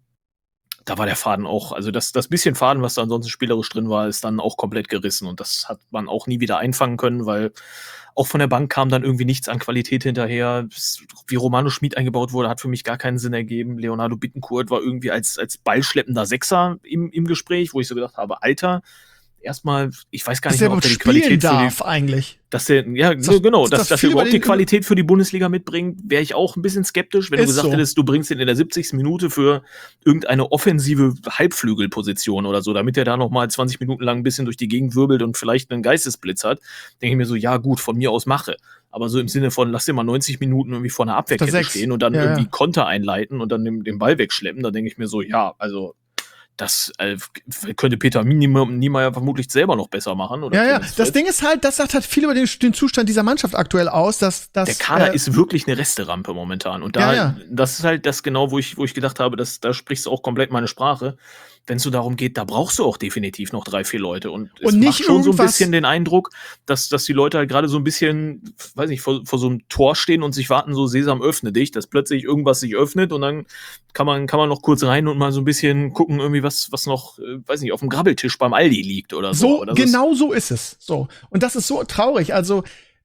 da war der Faden auch, also das bisschen Faden, was da ansonsten spielerisch drin war, ist dann auch komplett gerissen. Und das hat man auch nie wieder einfangen können, weil auch von der Bank kam dann irgendwie nichts an Qualität hinterher. Wie Romano Schmid eingebaut wurde, hat für mich gar keinen Sinn ergeben. Leonardo Bittencourt war irgendwie als ballschleppender Sechser im Gespräch, wo ich so gedacht habe, Alter, erstmal, ich weiß gar nicht mehr, ob der die Qualität darf eigentlich. Dass der, ja, genau, dass er überhaupt die Qualität für die Bundesliga mitbringt, wäre ich auch ein bisschen skeptisch, wenn du gesagt hättest, du bringst ihn in der 70. Minute für irgendeine offensive Halbflügelposition oder so, damit er da noch mal 20 Minuten lang ein bisschen durch die Gegend wirbelt und vielleicht einen Geistesblitz hat. Denke ich mir so, ja gut, von mir aus mache. Aber so im Sinne von, lass dir mal 90 Minuten irgendwie vor einer Abwehrkette stehen und dann irgendwie Konter einleiten und dann den Ball wegschleppen, da denke ich mir so, ja, also das könnte Peter Niemeyer vermutlich selber noch besser machen. Oder ja. Das Ding ist halt, das sagt halt viel über den Zustand dieser Mannschaft aktuell aus. Dass der Kader ist wirklich eine Resterampe momentan. Und das ist halt das genau, wo ich gedacht habe, da sprichst du auch komplett meine Sprache. Wenn es so darum geht, da brauchst du auch definitiv noch 3, 4 Leute. Und es macht schon so ein bisschen den Eindruck, dass die Leute halt gerade so ein bisschen, weiß nicht, vor so einem Tor stehen und sich warten, so Sesam, öffne dich, dass plötzlich irgendwas sich öffnet und dann kann man noch kurz rein und mal so ein bisschen gucken, irgendwie was noch, weiß nicht, auf dem Grabbeltisch beim Aldi liegt oder so. Genau so ist es. So. Und das ist so traurig. Also,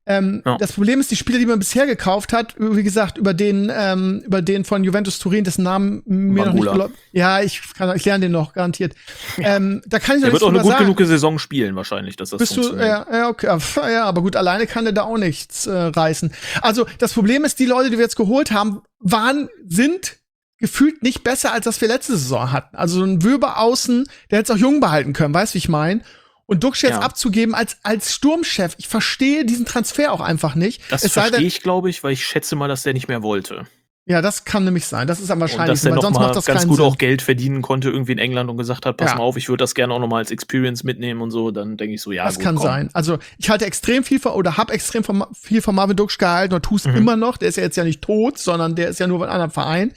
Das Problem ist, die Spieler, die man bisher gekauft hat, wie gesagt, über den von Juventus Turin, dessen Namen mir Mangula. noch nicht ja, ich lerne den noch, garantiert. Da kann ich noch Er nichts wird auch eine drüber gut sagen. genug Saison spielen, wahrscheinlich, dass das Bist du, funktioniert. ja, okay. Ja, aber gut, alleine kann der da auch nichts reißen. Also, das Problem ist, die Leute, die wir jetzt geholt haben, sind gefühlt nicht besser, als das wir letzte Saison hatten. Also, so ein Wöber außen, der hätte es auch jung behalten können, weißt du, wie ich meine? Und Duxch jetzt abzugeben als Sturmchef, ich verstehe diesen Transfer auch einfach nicht. Das verstehe ich, glaube ich, weil ich schätze mal, dass der nicht mehr wollte. Ja, das kann nämlich sein. Das ist am wahrscheinlichsten, weil weil sonst macht das ganz keinen gut Sinn. auch Geld verdienen konnte irgendwie in England und gesagt hat, pass Ja. mal auf, ich würde das gerne auch noch mal als Experience mitnehmen und so. Dann denke ich so, ja, Das gut, kann komm. sein. Also, ich halte extrem viel habe extrem viel von Marvin Duxch gehalten und tue es immer noch. Der ist ja jetzt ja nicht tot, sondern der ist ja nur bei einem anderen Verein.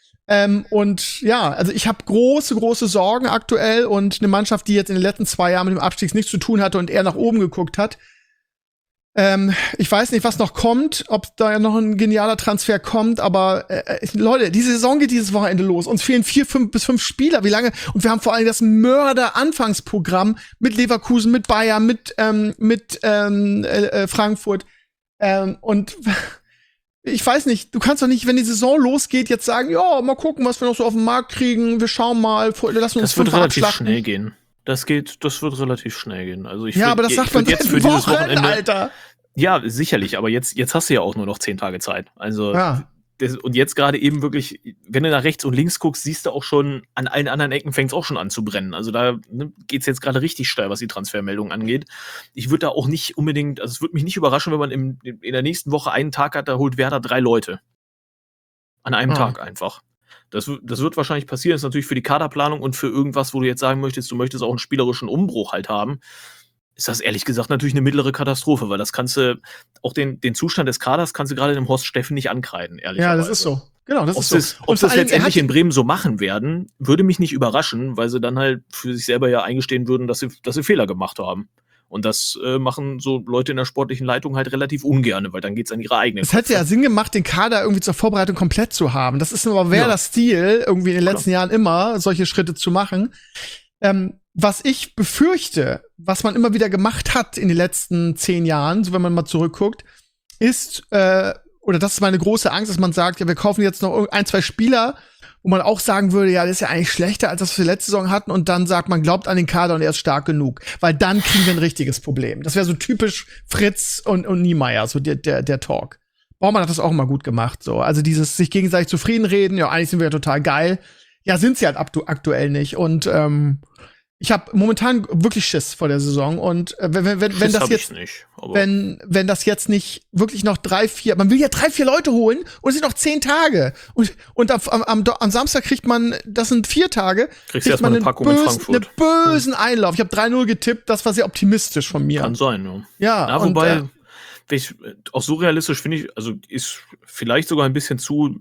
Und ja, also ich habe große Sorgen aktuell und eine Mannschaft, die jetzt in den letzten 2 Jahren mit dem Abstieg nichts zu tun hatte und eher nach oben geguckt hat. Ich weiß nicht, was noch kommt, ob da noch ein genialer Transfer kommt, aber Leute, die Saison geht dieses Wochenende los. Uns fehlen 4, 5 bis 5 Spieler. Wie lange? Und wir haben vor allem das Mörder-Anfangsprogramm mit Leverkusen, mit Bayern, mit Frankfurt. Und ich weiß nicht, du kannst doch nicht, wenn die Saison losgeht, jetzt sagen, ja, mal gucken, was wir noch so auf den Markt kriegen. Wir schauen mal, lassen uns Das wird 5 relativ abschlachten. schnell gehen. Das wird relativ schnell gehen. Also ich Ja, aber das sagt man jetzt für seit dieses Wochen, Wochenende. Alter. Ja, sicherlich, aber jetzt hast du ja auch nur noch 10 Tage Zeit. Also Ja. und jetzt gerade eben wirklich, wenn du nach rechts und links guckst, siehst du auch schon, an allen anderen Ecken fängt es auch schon an zu brennen. Also da geht's jetzt gerade richtig steil, was die Transfermeldungen angeht. Ich würde da auch nicht unbedingt, also es würde mich nicht überraschen, wenn man in der nächsten Woche einen Tag hat, da holt Werder 3 Leute. An einem Tag einfach. Das wird wahrscheinlich passieren. Das ist natürlich für die Kaderplanung und für irgendwas, wo du jetzt sagen möchtest, du möchtest auch einen spielerischen Umbruch halt haben, ist das ehrlich gesagt natürlich eine mittlere Katastrophe, weil das kannst du, auch den Zustand des Kaders kannst du gerade dem Horst Steffen nicht ankreiden, ehrlicherweise. Ja, das ist so. Genau, das ist so. Ob sie vor es allem, letztendlich in Bremen so machen werden, würde mich nicht überraschen, weil sie dann halt für sich selber ja eingestehen würden, dass sie Fehler gemacht haben. Und das machen so Leute in der sportlichen Leitung halt relativ ungern, weil dann geht's an ihre eigenen. Es hätte ja Sinn gemacht, den Kader irgendwie zur Vorbereitung komplett zu haben. Das ist aber das Stil, irgendwie in den letzten Jahren immer, solche Schritte zu machen. Was ich befürchte, was man immer wieder gemacht hat in den letzten 10 Jahren, so wenn man mal zurückguckt, ist, oder das ist meine große Angst, dass man sagt, ja, wir kaufen jetzt noch 1, 2 Spieler, wo man auch sagen würde, ja, das ist ja eigentlich schlechter, als das wir letzte Saison hatten, und dann sagt man, glaubt an den Kader und er ist stark genug. Weil dann kriegen wir ein richtiges Problem. Das wäre so typisch Fritz und Niemeyer, so der Talk. Baumann hat das auch immer gut gemacht, so. Also dieses sich gegenseitig zufriedenreden, ja, eigentlich sind wir ja total geil. Ja, sind sie halt aktuell nicht. Und ich habe momentan wirklich Schiss vor der Saison. Und wenn das jetzt nicht, wenn das jetzt nicht wirklich noch 3, 4, man will ja 3, 4 Leute holen und es sind noch 10 Tage. Und am Samstag kriegt man, das sind 4 Tage, kriegst du erstmal eine Packung in Frankfurt. einen bösen Einlauf. Ich habe 3-0 getippt, das war sehr optimistisch von mir. Kann sein, ja. Ja, ja, wobei, auch so realistisch finde ich, also ist vielleicht sogar ein bisschen zu,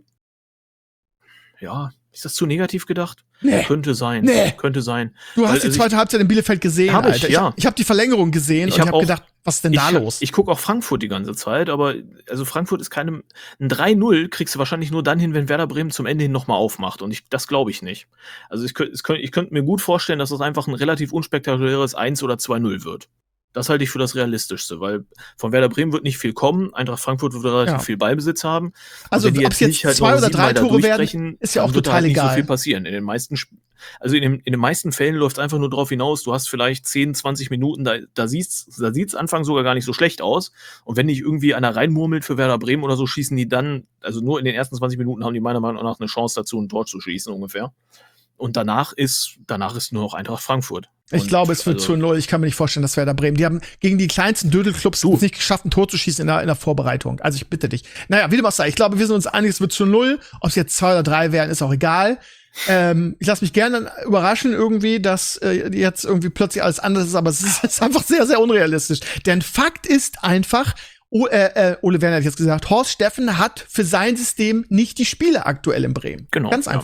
ja, ist das zu negativ gedacht? Nee. Könnte sein. Du hast die zweite Halbzeit in Bielefeld gesehen, Alter. Ich habe die Verlängerung gesehen und ich habe gedacht, was ist denn da los? Ich gucke auch Frankfurt die ganze Zeit, aber also Frankfurt ist ein 3-0 kriegst du wahrscheinlich nur dann hin, wenn Werder Bremen zum Ende hin nochmal aufmacht. Und das glaube ich nicht. Also ich könnte mir gut vorstellen, dass das einfach ein relativ unspektakuläres 1 oder 2-0 wird. Das halte ich für das Realistischste, weil von Werder Bremen wird nicht viel kommen. Eintracht Frankfurt wird relativ viel Ballbesitz haben. Also ob es jetzt 2 oder 3 Tore werden, ist ja auch total halt egal. Nicht so viel passieren. In den meisten Fällen läuft es einfach nur darauf hinaus, du hast vielleicht 10, 20 Minuten, da sieht's Anfang sogar gar nicht so schlecht aus. Und wenn nicht irgendwie einer reinmurmelt für Werder Bremen oder so, schießen die dann, also nur in den ersten 20 Minuten haben die meiner Meinung nach eine Chance dazu, ein Tor zu schießen ungefähr. Und danach ist nur noch Eintracht Frankfurt. Ich glaube, es wird zu 0. Ich kann mir nicht vorstellen, dass Werder Bremen. Die haben gegen die kleinsten Dödelclubs es nicht geschafft, ein Tor zu schießen in der Vorbereitung. Also ich bitte dich. Naja, wie du machst, ich glaube, wir sind uns einig, es wird zu 0. Ob es jetzt 2 oder 3 werden, ist auch egal. Ich lasse mich gerne überraschen irgendwie, dass jetzt irgendwie plötzlich alles anders ist, aber es ist einfach sehr, sehr unrealistisch. Denn Fakt ist einfach, Ole Werner hat jetzt gesagt, Horst Steffen hat für sein System nicht die Spieler aktuell in Bremen. Genau. Ganz einfach.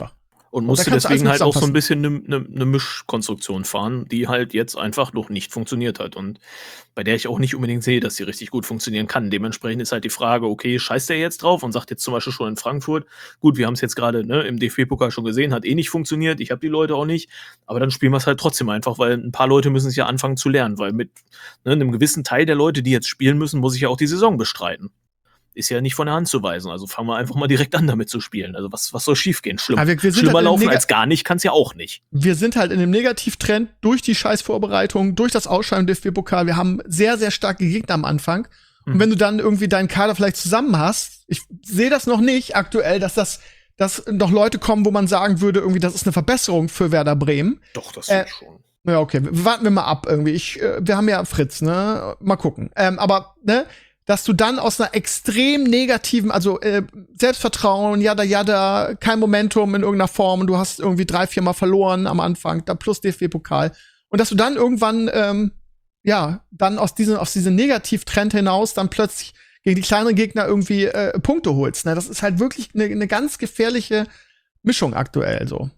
Und da musste kannst du deswegen alles halt auch so ein zusammenfassen. bisschen eine Mischkonstruktion fahren, die halt jetzt einfach noch nicht funktioniert hat und bei der ich auch nicht unbedingt sehe, dass sie richtig gut funktionieren kann. Dementsprechend ist halt die Frage, okay, scheißt der jetzt drauf und sagt jetzt zum Beispiel schon in Frankfurt, gut, wir haben es jetzt gerade im DFB-Pokal schon gesehen, hat eh nicht funktioniert, ich habe die Leute auch nicht, aber dann spielen wir es halt trotzdem einfach, weil ein paar Leute müssen es ja anfangen zu lernen, weil mit einem gewissen Teil der Leute, die jetzt spielen müssen, muss ich ja auch die Saison bestreiten. Ist ja nicht von der Hand zu weisen. Also fangen wir einfach mal direkt an, damit zu spielen. Also was soll schiefgehen? Aber wir sind Schlimmer halt laufen als gar nicht, kann es ja auch nicht. Wir sind halt in dem Negativtrend durch die Scheißvorbereitung, durch das Ausscheiden im DFB-Pokal. Wir haben sehr, sehr starke Gegner am Anfang. Und wenn du dann irgendwie deinen Kader vielleicht zusammen hast, ich sehe das noch nicht aktuell, dass noch Leute kommen, wo man sagen würde, irgendwie, das ist eine Verbesserung für Werder Bremen. Doch, das sehe ich schon. Ja, okay, warten wir mal ab irgendwie. Wir haben ja Fritz, ne? Mal gucken. Aber, ne? Dass du dann aus einer extrem negativen, also Selbstvertrauen, jada, kein Momentum in irgendeiner Form und du hast irgendwie 3-4 Mal verloren am Anfang, dann plus DFB-Pokal. Und dass du dann irgendwann, dann aus diesem Negativtrend hinaus dann plötzlich gegen die kleineren Gegner irgendwie Punkte holst. Ne? Das ist halt wirklich eine ganz gefährliche Mischung aktuell so.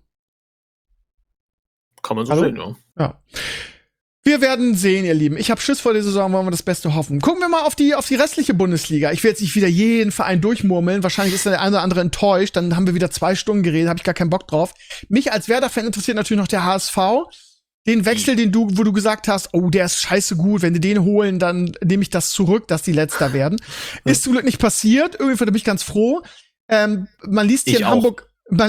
Kann man so sehen, ja. Ja. Wir werden sehen, ihr Lieben. Ich habe Schiss vor der Saison, wollen wir das Beste hoffen. Gucken wir mal auf die restliche Bundesliga. Ich will jetzt nicht wieder jeden Verein durchmurmeln. Wahrscheinlich ist der eine oder andere enttäuscht. Dann haben wir wieder 2 Stunden geredet, habe ich gar keinen Bock drauf. Mich als Werder-Fan interessiert natürlich noch der HSV. Den Wechsel, wo du gesagt hast, oh, der ist scheiße gut. Wenn die den holen, dann nehme ich das zurück, dass die Letzter werden. Ist zum Glück nicht passiert. Irgendwie bin ich ganz froh. Man liest hier in Hamburg.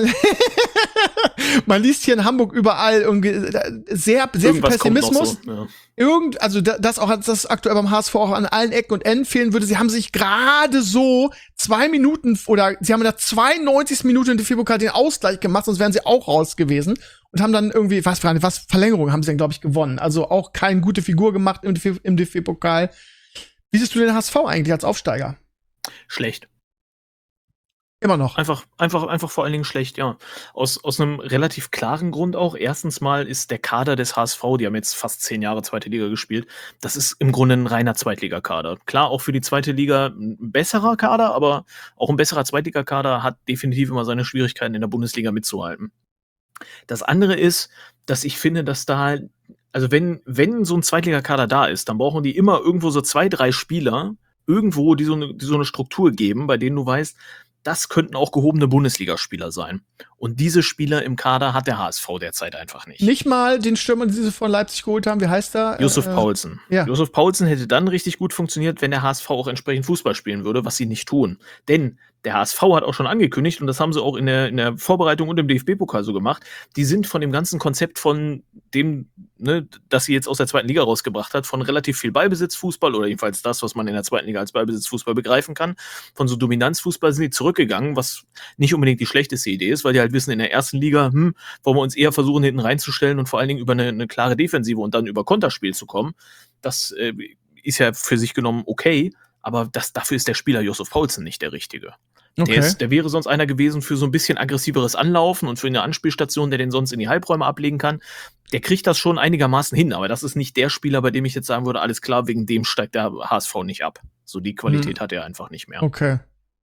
Man liest hier in Hamburg überall irgendwie sehr viel Pessimismus. So, ja. Das aktuell beim HSV auch an allen Ecken und Enden fehlen würde. Sie haben sich gerade so 2 Minuten oder sie haben in der 92. Minute in der DFB-Pokal den Ausgleich gemacht, sonst wären sie auch raus gewesen und haben dann irgendwie Verlängerung haben sie dann, glaube ich, gewonnen. Also auch keine gute Figur gemacht im DFB-Pokal. Wie siehst du den HSV eigentlich als Aufsteiger? Schlecht. Immer noch. Einfach vor allen Dingen schlecht, ja. Aus einem relativ klaren Grund auch. Erstens mal ist der Kader des HSV, die haben jetzt fast 10 Jahre zweite Liga gespielt, das ist im Grunde ein reiner Zweitligakader. Klar, auch für die zweite Liga ein besserer Kader, aber auch ein besserer Zweitligakader hat definitiv immer seine Schwierigkeiten in der Bundesliga mitzuhalten. Das andere ist, dass ich finde, dass da, also wenn so ein Zweitligakader da ist, dann brauchen die immer irgendwo so 2, 3 Spieler, irgendwo, die so eine Struktur geben, bei denen du weißt, das könnten auch gehobene Bundesligaspieler sein. Und diese Spieler im Kader hat der HSV derzeit einfach nicht. Nicht mal den Stürmer, den sie von Leipzig geholt haben. Wie heißt er? Josef Paulsen. Ja. Josef Paulsen hätte dann richtig gut funktioniert, wenn der HSV auch entsprechend Fußball spielen würde, was sie nicht tun. Denn der HSV hat auch schon angekündigt, und das haben sie auch in der Vorbereitung und im DFB-Pokal so gemacht, die sind von dem ganzen Konzept von dem, ne, das sie jetzt aus der zweiten Liga rausgebracht hat, von relativ viel Ballbesitzfußball oder jedenfalls das, was man in der zweiten Liga als Ballbesitzfußball begreifen kann, von so Dominanzfußball sind die zurückgegangen, was nicht unbedingt die schlechteste Idee ist, weil die halt wissen, in der ersten Liga, wollen wir uns eher versuchen, hinten reinzustellen und vor allen Dingen über eine klare Defensive und dann über Konterspiel zu kommen. Das ist ja für sich genommen okay, aber dafür ist der Spieler Josef Paulsen nicht der Richtige. Okay. Der wäre sonst einer gewesen für so ein bisschen aggressiveres Anlaufen und für eine Anspielstation, der den sonst in die Halbräume ablegen kann. Der kriegt das schon einigermaßen hin, aber das ist nicht der Spieler, bei dem ich jetzt sagen würde, alles klar, wegen dem steigt der HSV nicht ab. So die Qualität hat er einfach nicht mehr. Okay.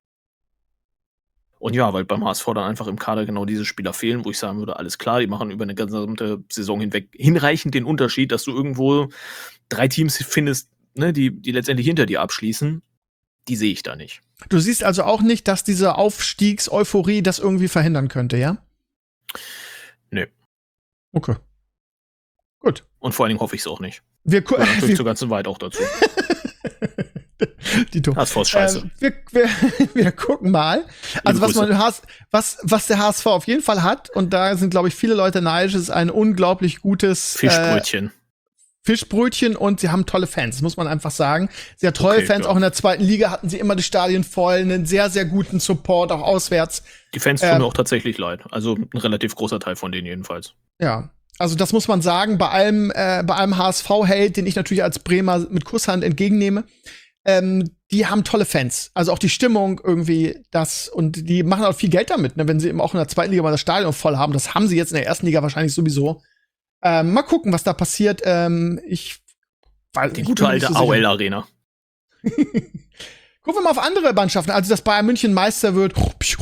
Und ja, weil beim HSV dann einfach im Kader genau diese Spieler fehlen, wo ich sagen würde, alles klar, die machen über eine gesamte Saison hinweg hinreichend den Unterschied, dass du irgendwo 3 Teams findest, ne, die letztendlich hinter dir abschließen. Die sehe ich da nicht. Du siehst also auch nicht, dass diese Aufstiegseuphorie das irgendwie verhindern könnte, ja? Nö. Okay. Gut. Und vor allen Dingen hoffe ich es auch nicht. Wir natürlich zur ganzen Wahrheit auch dazu. Dito. HSV ist scheiße. Wir gucken mal. Also was der HSV auf jeden Fall hat, und da sind, glaube ich, viele Leute neidisch, ist ein unglaublich gutes Fischbrötchen und sie haben tolle Fans, das muss man einfach sagen. Sehr treue Fans, auch in der zweiten Liga hatten sie immer die Stadien voll, einen sehr, sehr guten Support, auch auswärts. Die Fans tun mir auch tatsächlich leid, also ein relativ großer Teil von denen jedenfalls. Ja, also das muss man sagen, bei allem HSV-Hate, den ich natürlich als Bremer mit Kusshand entgegennehme, die haben tolle Fans, also auch die Stimmung irgendwie, und die machen auch viel Geld damit, ne, wenn sie eben auch in der zweiten Liga mal das Stadion voll haben, das haben sie jetzt in der ersten Liga wahrscheinlich sowieso. Mal gucken, was da passiert. Die gute alte AOL-Arena. Gucken wir mal auf andere Mannschaften. Also, dass Bayern München Meister wird,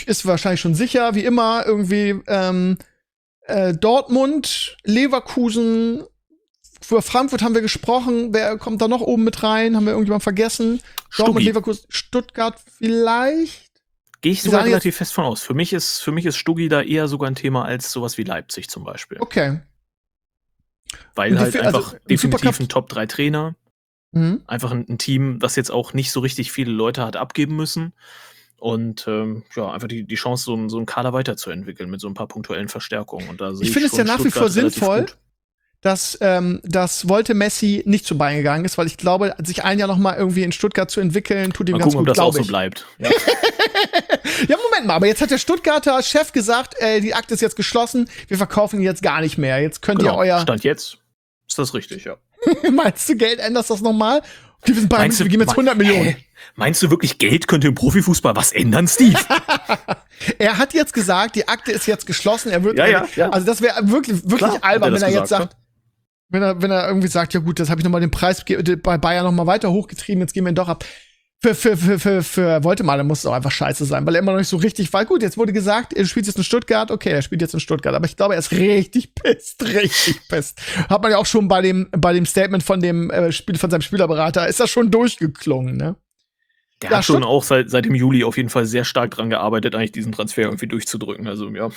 ist wahrscheinlich schon sicher, wie immer, irgendwie Dortmund, Leverkusen, für Frankfurt haben wir gesprochen. Wer kommt da noch oben mit rein? Haben wir irgendjemanden vergessen? Dortmund, Leverkusen, Stuttgart vielleicht? Gehe ich sogar relativ fest von aus. Für mich ist Stuggi da eher sogar ein Thema als sowas wie Leipzig zum Beispiel. Okay. Weil halt einfach definitiv ein Top-3-Trainer. Einfach ein Team, das jetzt auch nicht so richtig viele Leute hat abgeben müssen. Und einfach die Chance, so einen Kader weiterzuentwickeln mit so ein paar punktuellen Verstärkungen. Und da ich finde es ja nach wie vor sinnvoll, dass wollte Messi nicht zu Bayern gegangen ist, weil ich glaube, sich ein Jahr noch mal irgendwie in Stuttgart zu entwickeln, tut ihm ganz gut, glaube ich. Mal gucken, ob das auch so bleibt. Ja, Moment mal, aber jetzt hat der Stuttgarter Chef gesagt, die Akte ist jetzt geschlossen, wir verkaufen ihn jetzt gar nicht mehr. Jetzt könnt ihr euer... Stand jetzt ist das richtig, ja. Meinst du, Geld änderst das nochmal? Okay, wir sind Bayern, wir geben jetzt 100 Millionen. Meinst du wirklich, Geld könnte im Profifußball was ändern, Steve? Er hat jetzt gesagt, die Akte ist jetzt geschlossen. Er wird also das wäre wirklich klar, albern, wenn er jetzt sagt, wenn er irgendwie sagt, ja gut, das habe ich nochmal den Preis bei Bayern nochmal weiter hochgetrieben, jetzt gehen wir ihn doch ab. Für Woltemade muss es auch einfach scheiße sein, weil er immer noch nicht so richtig, weil gut, jetzt wurde gesagt, er spielt jetzt in Stuttgart, okay, er spielt jetzt in Stuttgart, aber ich glaube, er ist richtig pisst. Hat man ja auch schon bei dem Statement von dem von seinem Spielerberater, ist das schon durchgeklungen, ne? Der hat schon auch seit dem Juli auf jeden Fall sehr stark dran gearbeitet, eigentlich diesen Transfer irgendwie durchzudrücken, also ja.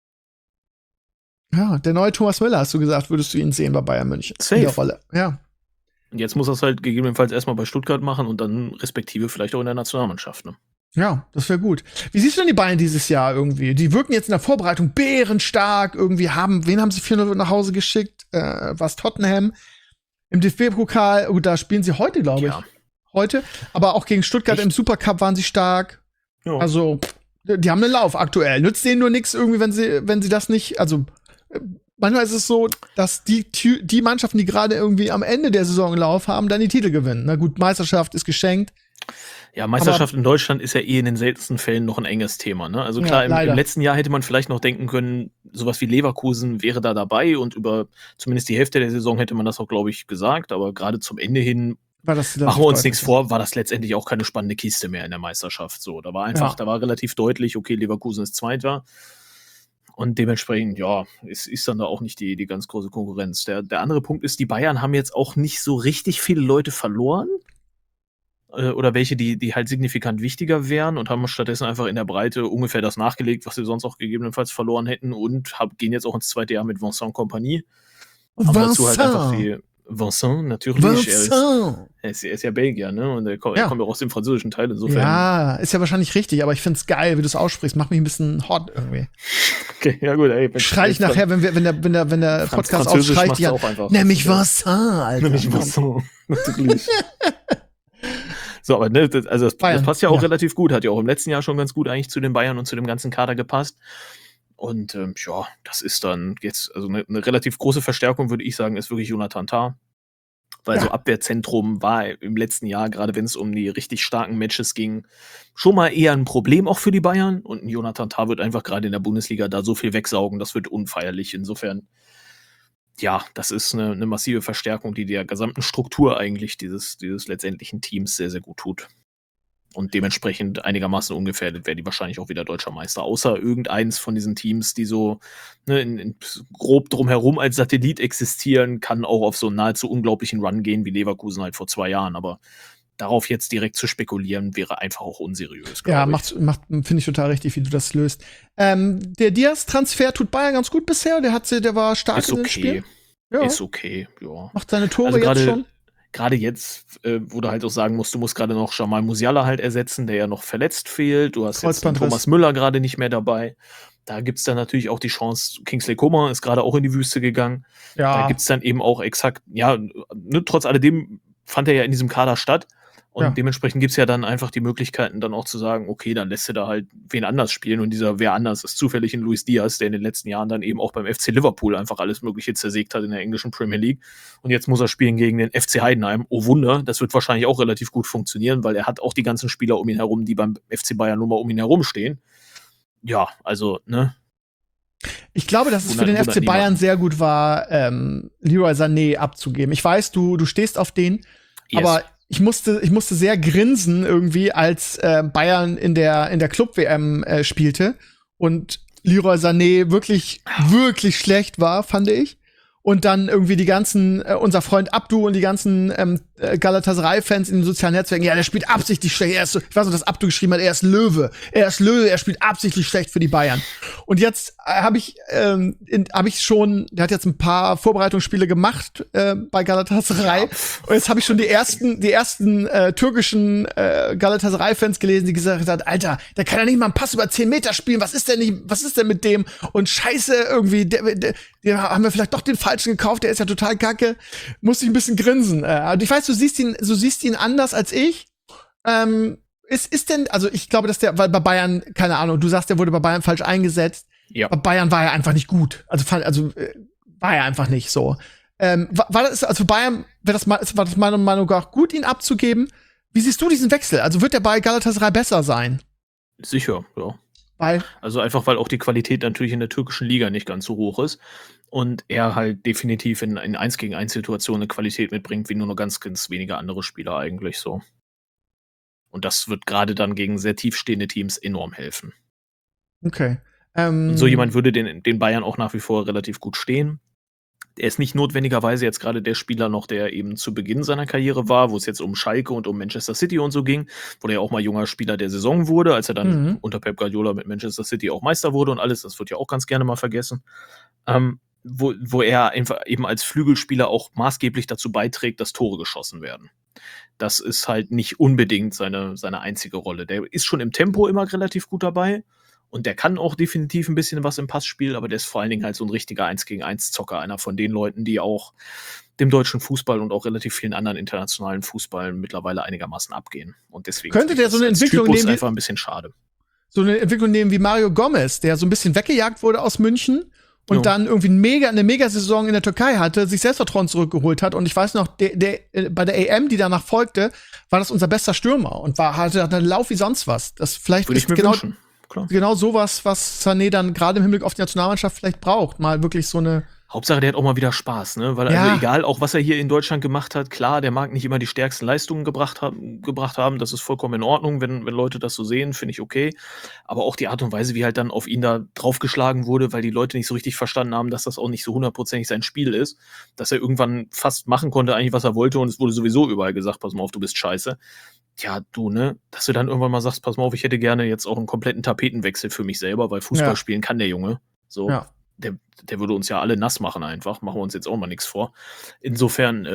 Ja, der neue Thomas Müller, hast du gesagt, würdest du ihn sehen bei Bayern München. Safe. In der Rolle, ja. Und jetzt muss er es halt gegebenenfalls erstmal bei Stuttgart machen und dann respektive vielleicht auch in der Nationalmannschaft, ne? Ja, das wäre gut. Wie siehst du denn die Bayern dieses Jahr irgendwie? Die wirken jetzt in der Vorbereitung bärenstark, irgendwie wen haben sie 4-0 nach Hause geschickt? Was Tottenham? Im DFB-Pokal, gut, da spielen sie heute, glaube ich. Heute. Aber auch gegen Stuttgart im Supercup waren sie stark. Ja. Also, die haben einen Lauf aktuell. Nützt denen nur nichts irgendwie, wenn sie das nicht, also manchmal ist es so, dass die Mannschaften, die gerade irgendwie am Ende der Saison einen Lauf haben, dann die Titel gewinnen. Na gut, Meisterschaft ist geschenkt. Ja, Meisterschaft in Deutschland ist ja in den seltensten Fällen noch ein enges Thema, ne? Also klar, im letzten Jahr hätte man vielleicht noch denken können, sowas wie Leverkusen wäre da dabei und über zumindest die Hälfte der Saison hätte man das auch, glaube ich, gesagt, aber gerade zum Ende hin machen wir uns nichts vor, war das letztendlich auch keine spannende Kiste mehr in der Meisterschaft. So, da war relativ deutlich, okay, Leverkusen ist Zweiter. Und dementsprechend, ist dann da auch nicht die ganz große Konkurrenz. Der andere Punkt ist, die Bayern haben jetzt auch nicht so richtig viele Leute verloren. Oder welche, die halt signifikant wichtiger wären und haben stattdessen einfach in der Breite ungefähr das nachgelegt, was sie sonst auch gegebenenfalls verloren hätten und gehen jetzt auch ins zweite Jahr mit Vincent Kompany. Aber dazu halt einfach die Vincent, natürlich. Er ist ja Belgier, ne? Und er kommt ja aus dem französischen Teil, insofern. Ja, ist ja wahrscheinlich richtig, aber ich find's geil, wie du es aussprichst. Macht mich ein bisschen hot irgendwie. Okay, ja gut, ey. Schrei ich nachher, wenn der Podcast aufschreit, ja, nämlich Vincent, Alter. Nämlich Vincent, natürlich. So, aber ne, das passt ja auch relativ gut. Hat ja auch im letzten Jahr schon ganz gut eigentlich zu den Bayern und zu dem ganzen Kader gepasst. Und das ist dann jetzt, also eine relativ große Verstärkung, würde ich sagen, ist wirklich Jonathan Tah. Weil so Abwehrzentrum war im letzten Jahr, gerade wenn es um die richtig starken Matches ging, schon mal eher ein Problem auch für die Bayern. Und ein Jonathan Tah wird einfach gerade in der Bundesliga da so viel wegsaugen, das wird unfeierlich. Insofern, ja, das ist eine massive Verstärkung, die der gesamten Struktur eigentlich dieses letztendlichen Teams sehr, sehr gut tut. Und dementsprechend einigermaßen ungefährdet wäre die wahrscheinlich auch wieder deutscher Meister. Außer irgendeins von diesen Teams, die so grob drumherum als Satellit existieren, kann auch auf so einen nahezu unglaublichen Run gehen, wie Leverkusen halt vor 2 Jahren. Aber darauf jetzt direkt zu spekulieren, wäre einfach auch unseriös. Ja, finde ich total richtig, wie du das löst. Der Diaz-Transfer tut Bayern ganz gut bisher. Der war stark in dem Spiel. Ja. Ist okay, ja. Macht seine Tore jetzt schon. Gerade jetzt, wo du halt auch sagen musst, du musst gerade noch Jamal Musiala halt ersetzen, der ja noch verletzt fehlt. Du hast jetzt Thomas Müller gerade nicht mehr dabei. Da gibt's dann natürlich auch die Chance, Kingsley Coman ist gerade auch in die Wüste gegangen. Ja. Da gibt's dann eben auch exakt, trotz alledem fand er ja in diesem Kader statt. Und dementsprechend gibt's ja dann einfach die Möglichkeiten, dann auch zu sagen, okay, dann lässt du da halt wen anders spielen. Und dieser wer anders ist zufällig ein Luis Diaz, der in den letzten Jahren dann eben auch beim FC Liverpool einfach alles Mögliche zersägt hat in der englischen Premier League. Und jetzt muss er spielen gegen den FC Heidenheim. Oh Wunder, das wird wahrscheinlich auch relativ gut funktionieren, weil er hat auch die ganzen Spieler um ihn herum, die beim FC Bayern nur mal um ihn herum stehen. Ja, also, ne? Ich glaube, dass es für den FC Bayern sehr gut war, Leroy Sané abzugeben. Ich weiß, du stehst auf den, aber ich musste sehr grinsen irgendwie, als Bayern in der Club-WM spielte und Leroy Sané wirklich schlecht war, fand ich. Und dann irgendwie die ganzen, unser Freund Abdu und die ganzen Galatasaray-Fans in den sozialen Netzwerken, ja, der spielt absichtlich schlecht. Ich weiß noch, dass Abdu geschrieben hat, er ist Löwe, er spielt absichtlich schlecht für die Bayern. Und jetzt habe ich schon, der hat jetzt ein paar Vorbereitungsspiele gemacht bei Galatasaray. Und jetzt habe ich schon die ersten türkischen Galatasaray-Fans gelesen, die gesagt haben, Alter, der kann ja nicht mal einen Pass über 10 Meter spielen, was ist denn mit dem? Und scheiße, irgendwie, der haben wir vielleicht doch den falschen gekauft, der ist ja total kacke. Musste ich ein bisschen grinsen. Ich weiß, du siehst ihn anders als ich. Ist denn, also ich glaube, dass weil bei Bayern, keine Ahnung, du sagst, der wurde bei Bayern falsch eingesetzt. Ja. Bei Bayern war er einfach nicht gut. War er einfach nicht so. War das, also Bayern, war das meiner Meinung nach gut, ihn abzugeben? Wie siehst du diesen Wechsel? Also wird der bei Galatasaray besser sein? Sicher, ja. Also einfach, weil auch die Qualität natürlich in der türkischen Liga nicht ganz so hoch ist und er halt definitiv in 1-gegen-1 Situationen eine Qualität mitbringt, wie nur noch ganz, ganz wenige andere Spieler eigentlich so. Und das wird gerade dann gegen sehr tiefstehende Teams enorm helfen. Okay. Und so jemand würde den Bayern auch nach wie vor relativ gut stehen. Er ist nicht notwendigerweise jetzt gerade der Spieler noch, der eben zu Beginn seiner Karriere war, wo es jetzt um Schalke und um Manchester City und so ging, wo der ja auch mal junger Spieler der Saison wurde, als er dann unter Pep Guardiola mit Manchester City auch Meister wurde und alles, das wird ja auch ganz gerne mal vergessen, wo er einfach eben als Flügelspieler auch maßgeblich dazu beiträgt, dass Tore geschossen werden. Das ist halt nicht unbedingt seine einzige Rolle. Der ist schon im Tempo immer relativ gut dabei. Und der kann auch definitiv ein bisschen was im Passspiel, aber der ist vor allen Dingen halt so ein richtiger 1-gegen-1-Zocker. Einer von den Leuten, die auch dem deutschen Fußball und auch relativ vielen anderen internationalen Fußballen mittlerweile einigermaßen abgehen. Und deswegen könnte der so eine Entwicklung nehmen, nehmen, einfach ein bisschen schade. So eine Entwicklung nehmen wie Mario Gomez, der so ein bisschen weggejagt wurde aus München und dann irgendwie eine Mega-Saison in der Türkei hatte, sich Selbstvertrauen zurückgeholt hat. Und ich weiß noch, der bei der EM, die danach folgte, war das unser bester Stürmer und hatte einen Lauf wie sonst was. Das vielleicht würde ich mir wünschen. Klar. Genau sowas, was Sané dann gerade im Hinblick auf die Nationalmannschaft vielleicht braucht. Mal wirklich so eine. Hauptsache, der hat auch mal wieder Spaß, ne? Weil also egal, auch was er hier in Deutschland gemacht hat, klar, der mag nicht immer die stärksten Leistungen gebracht haben. Das ist vollkommen in Ordnung, wenn Leute das so sehen, finde ich okay. Aber auch die Art und Weise, wie halt dann auf ihn da draufgeschlagen wurde, weil die Leute nicht so richtig verstanden haben, dass das auch nicht so hundertprozentig sein Spiel ist, dass er irgendwann fast machen konnte, eigentlich was er wollte und es wurde sowieso überall gesagt, pass mal auf, du bist scheiße. Ja, du, ne, dass du dann irgendwann mal sagst, pass mal auf, ich hätte gerne jetzt auch einen kompletten Tapetenwechsel für mich selber, weil Fußball spielen kann der Junge. So, der würde uns ja alle nass machen einfach. Machen wir uns jetzt auch mal nichts vor. Insofern,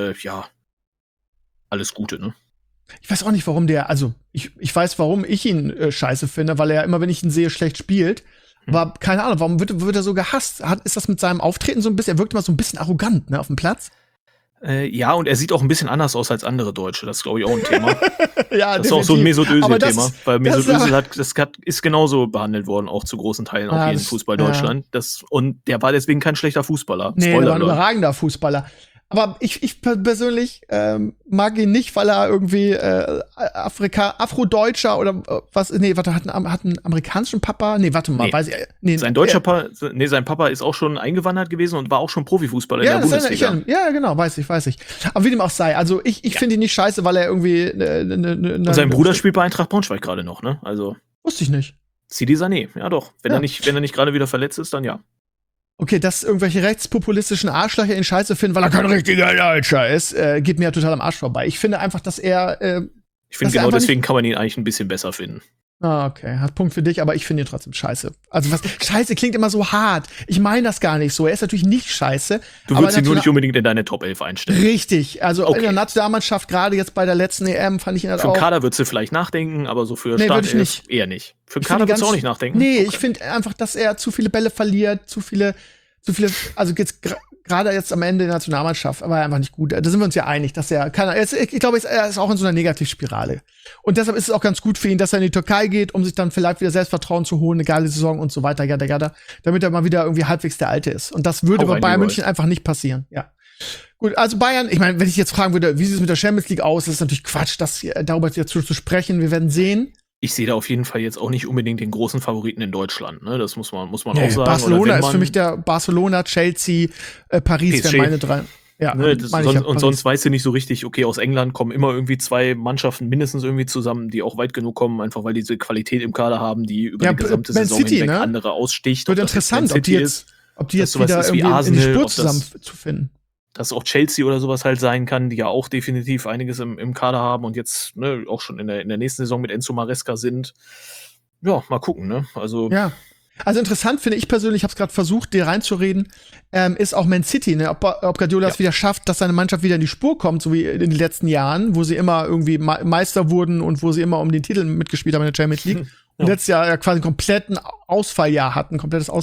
alles Gute, ne? Ich weiß auch nicht, warum ich weiß, warum ich ihn scheiße finde, weil er immer, wenn ich ihn sehe, schlecht spielt. Aber keine Ahnung, warum wird er so gehasst? Ist das mit seinem Auftreten so ein bisschen, er wirkt immer so ein bisschen arrogant, ne, auf dem Platz? Ja, und er sieht auch ein bisschen anders aus als andere Deutsche. Das ist, glaube ich, auch ein Thema. Ja, das ist auch so ein Mesut Özil-Thema. Weil Mesut Özil ist genauso behandelt worden, auch zu großen Teilen, auch hier in Fußball Deutschland. Und der war deswegen kein schlechter Fußballer. Nee, der war ein überragender Fußballer. Aber ich persönlich mag ihn nicht, weil er irgendwie Afrodeutscher oder was, hat einen amerikanischen Papa? Nee, warte mal, weiß ich. Nee, sein Papa ist auch schon eingewandert gewesen und war auch schon Profifußballer in der Bundesliga. Ja, genau, weiß ich. Aber wie dem auch sei, also ich finde ihn nicht scheiße, weil er irgendwie und sein Bruder spielt bei Eintracht Braunschweig gerade noch, ne? Also wusste ich nicht. Sidi Sané, ja doch. Wenn er nicht gerade wieder verletzt ist, dann ja. Okay, dass irgendwelche rechtspopulistischen Arschlöcher ihn scheiße finden, weil er kein richtiger Deutscher ist, geht mir ja total am Arsch vorbei. Ich finde einfach, dass er ich finde genau deswegen kann man ihn eigentlich ein bisschen besser finden. Ah, okay. Hat Punkt für dich, aber ich finde ihn trotzdem scheiße. Also scheiße klingt immer so hart. Ich meine das gar nicht so. Er ist natürlich nicht scheiße. Du würdest ihn nur nicht unbedingt in deine Top 11 einstellen. Richtig. Also in der Nationalmannschaft, gerade jetzt bei der letzten EM, fand ich ihn halt auch. Für den Kader würdest du vielleicht nachdenken, aber so für Startelf eher nicht. Für den Kader würdest du auch nicht nachdenken? Nee, ich finde einfach, dass er zu viele Bälle verliert, zu viele, also jetzt gerade jetzt am Ende der Nationalmannschaft, aber einfach nicht gut. Da sind wir uns ja einig, dass ich glaube, er ist auch in so einer Negativspirale. Und deshalb ist es auch ganz gut für ihn, dass er in die Türkei geht, um sich dann vielleicht wieder Selbstvertrauen zu holen, eine geile Saison und so weiter, damit er mal wieder irgendwie halbwegs der Alte ist. Und das würde bei Bayern München einfach nicht passieren. Ja. Gut, also Bayern, ich meine, wenn ich jetzt fragen würde, wie sieht es mit der Champions League aus, das ist natürlich Quatsch, darüber jetzt zu sprechen. Wir werden sehen. Ich sehe da auf jeden Fall jetzt auch nicht unbedingt den großen Favoriten in Deutschland. Ne? Das muss man auch sagen. Barcelona ist für mich der Barcelona, Chelsea, Paris wären meine drei. Ja, sonst weißt du nicht so richtig, okay, aus England kommen immer irgendwie 2 Mannschaften mindestens irgendwie zusammen, die auch weit genug kommen, einfach weil die diese Qualität im Kader haben, die über die gesamte Man Saison City, hinweg ne? andere aussticht. Wird interessant, ob die jetzt wieder irgendwie Arsenal, in die Spur zusammenzufinden. Dass auch Chelsea oder sowas halt sein kann, die ja auch definitiv einiges im Kader haben und jetzt auch schon in der nächsten Saison mit Enzo Maresca sind. Ja, mal gucken, ne? Also ja. Also interessant finde ich persönlich, ich habe es gerade versucht, dir reinzureden, ist auch Man City, ne? Ob Guardiola es wieder schafft, dass seine Mannschaft wieder in die Spur kommt, so wie in den letzten Jahren, wo sie immer irgendwie Meister wurden und wo sie immer um den Titel mitgespielt haben in der Champions League. Und letztes Jahr quasi ein komplettes Ausfalljahr hatten.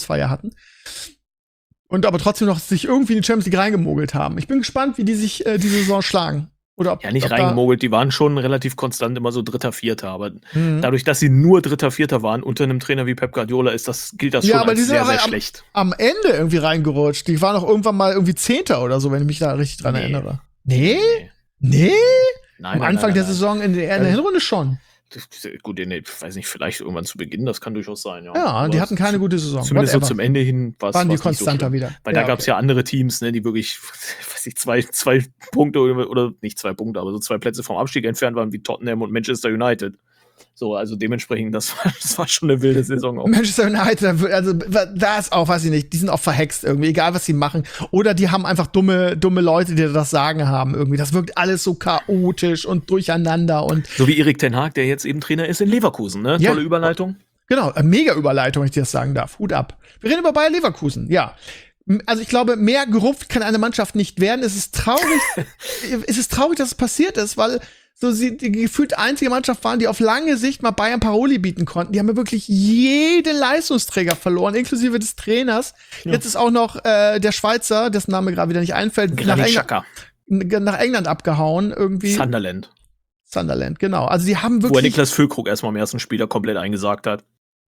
Und aber trotzdem noch sich irgendwie in die Champions League reingemogelt haben. Ich bin gespannt, wie die sich diese Saison schlagen. Oder nicht reingemogelt, die waren schon relativ konstant immer so Dritter, Vierter, aber dadurch, dass sie nur Dritter, Vierter waren unter einem Trainer wie Pep Guardiola, gilt das schon als sehr, sehr schlecht. Am Ende irgendwie reingerutscht. Die waren auch irgendwann mal irgendwie Zehnter oder so, wenn ich mich da richtig dran erinnere. Nee? Nein, am Anfang der Saison in der Hinrunde schon. Gut, weiß nicht, vielleicht irgendwann zu Beginn, das kann durchaus sein, ja. Ja, die hatten keine gute Saison. Zumindest so zum Ende hin waren die konstanter wieder. Weil da gab es ja andere Teams, ne, die wirklich, weiß ich, zwei Punkte oder nicht 2 Punkte, aber so 2 Plätze vom Abstieg entfernt waren, wie Tottenham und Manchester United. So, also dementsprechend, das war schon eine wilde Saison auch. Manchester United, also da ist auch, weiß ich nicht, die sind auch verhext irgendwie, egal was sie machen. Oder die haben einfach dumme Leute, die das Sagen haben irgendwie. Das wirkt alles so chaotisch und durcheinander und. So wie Erik ten Hag, der jetzt eben Trainer ist in Leverkusen, ne? Ja. Tolle Überleitung. Genau, mega Überleitung, wenn ich dir das sagen darf. Hut ab. Wir reden über Bayer Leverkusen, ja. Also ich glaube, mehr gerupft kann eine Mannschaft nicht werden. Es ist traurig, dass es passiert ist, weil so sie die gefühlt einzige Mannschaft waren, die auf lange Sicht mal Bayern Paroli bieten konnten. Die haben ja wirklich jeden Leistungsträger verloren, inklusive des Trainers. Ja. Jetzt ist auch noch der Schweizer, dessen Name gerade wieder nicht einfällt, nach England abgehauen. Irgendwie. Sunderland, genau. Also die haben wirklich. Wo Niklas Füllkrug erstmal im ersten Spieler komplett eingesagt hat.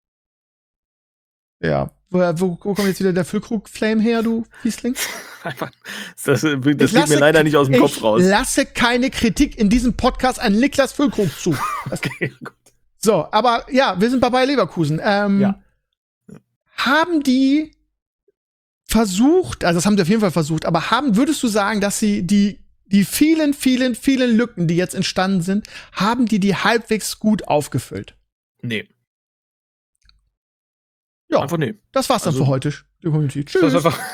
Ja. Wo kommt jetzt wieder der Füllkrug-Flame her, du Fiesling? Das geht mir leider nicht aus dem Kopf raus. Ich lasse keine Kritik in diesem Podcast an Niklas Füllkrug zu. Okay, gut. So, aber ja, wir sind bei Bayer Leverkusen. Haben die versucht, also das haben sie auf jeden Fall versucht, aber würdest du sagen, dass sie die vielen, vielen, vielen Lücken, die jetzt entstanden sind, haben die halbwegs gut aufgefüllt? Nee. Ja, einfach nee. Das war's dann für heute. Tschüss.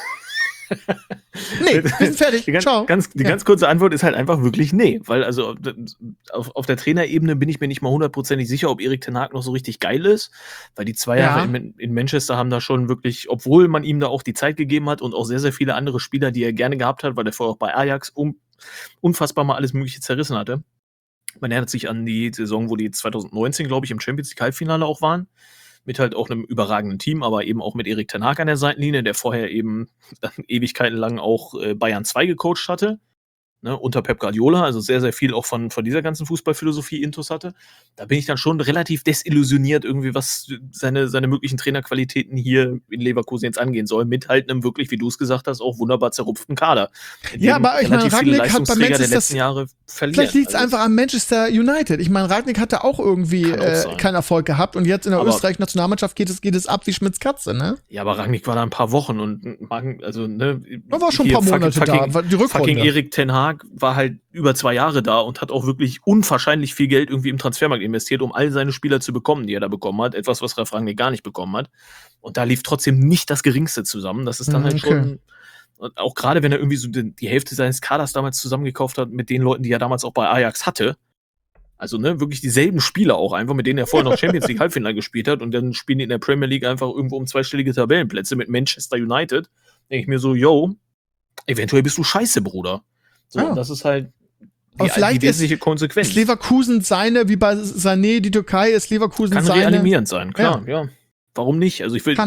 Nee, wir sind fertig. Ciao. Die ganz kurze Antwort ist halt einfach wirklich nee. Weil also auf der Trainerebene bin ich mir nicht mal 100% sicher, ob Erik ten Hag noch so richtig geil ist. Weil die 2 Jahre in Manchester haben da schon wirklich, obwohl man ihm da auch die Zeit gegeben hat und auch sehr, sehr viele andere Spieler, die er gerne gehabt hat, weil er vorher auch bei Ajax unfassbar mal alles Mögliche zerrissen hatte. Man erinnert sich an die Saison, wo die 2019, glaube ich, im Champions League Halbfinale auch waren. Mit halt auch einem überragenden Team, aber eben auch mit Erik ten Hag an der Seitenlinie, der vorher eben dann Ewigkeiten lang auch Bayern 2 gecoacht hatte, ne, unter Pep Guardiola, also sehr, sehr viel auch von dieser ganzen Fußballphilosophie intus hatte. Da bin ich dann schon relativ desillusioniert irgendwie, was seine möglichen Trainerqualitäten hier in Leverkusen jetzt angehen soll, mit halt einem wirklich, wie du es gesagt hast, auch wunderbar zerrupften Kader. Ja, aber ich meine, Rangnick hat bei Manchester der letzten Jahre verliert. Vielleicht liegt es einfach an Manchester United. Ich meine, Rangnick hatte auch irgendwie keinen Erfolg gehabt und jetzt in der Österreich-Nationalmannschaft geht es ab wie Schmitz Katze, ne? Ja, aber Rangnick war da ein paar Wochen und also, ne. Er war schon ein paar Monate da, die Rückrunde. Fucking Erik ten Hag war halt über 2 Jahre da und hat auch wirklich unwahrscheinlich viel Geld irgendwie im Transfermarkt investiert, um all seine Spieler zu bekommen, die er da bekommen hat. Etwas, was Ralf Rangnick gar nicht bekommen hat. Und da lief trotzdem nicht das Geringste zusammen. Das ist dann halt schon, auch gerade wenn er irgendwie so die Hälfte seines Kaders damals zusammengekauft hat mit den Leuten, die er damals auch bei Ajax hatte. Also, ne, wirklich dieselben Spieler auch einfach, mit denen er vorher noch Champions League Halbfinale gespielt hat und dann spielen die in der Premier League einfach irgendwo um 2-stellige Tabellenplätze mit Manchester United. Denke ich mir so, eventuell bist du scheiße, Bruder. So, das ist halt die wesentliche Konsequenz. Ist Leverkusen seine, wie bei Sané, die Türkei, ist Leverkusen kann seine? Kann reanimierend sein, klar, ja. Warum nicht? Also ich würde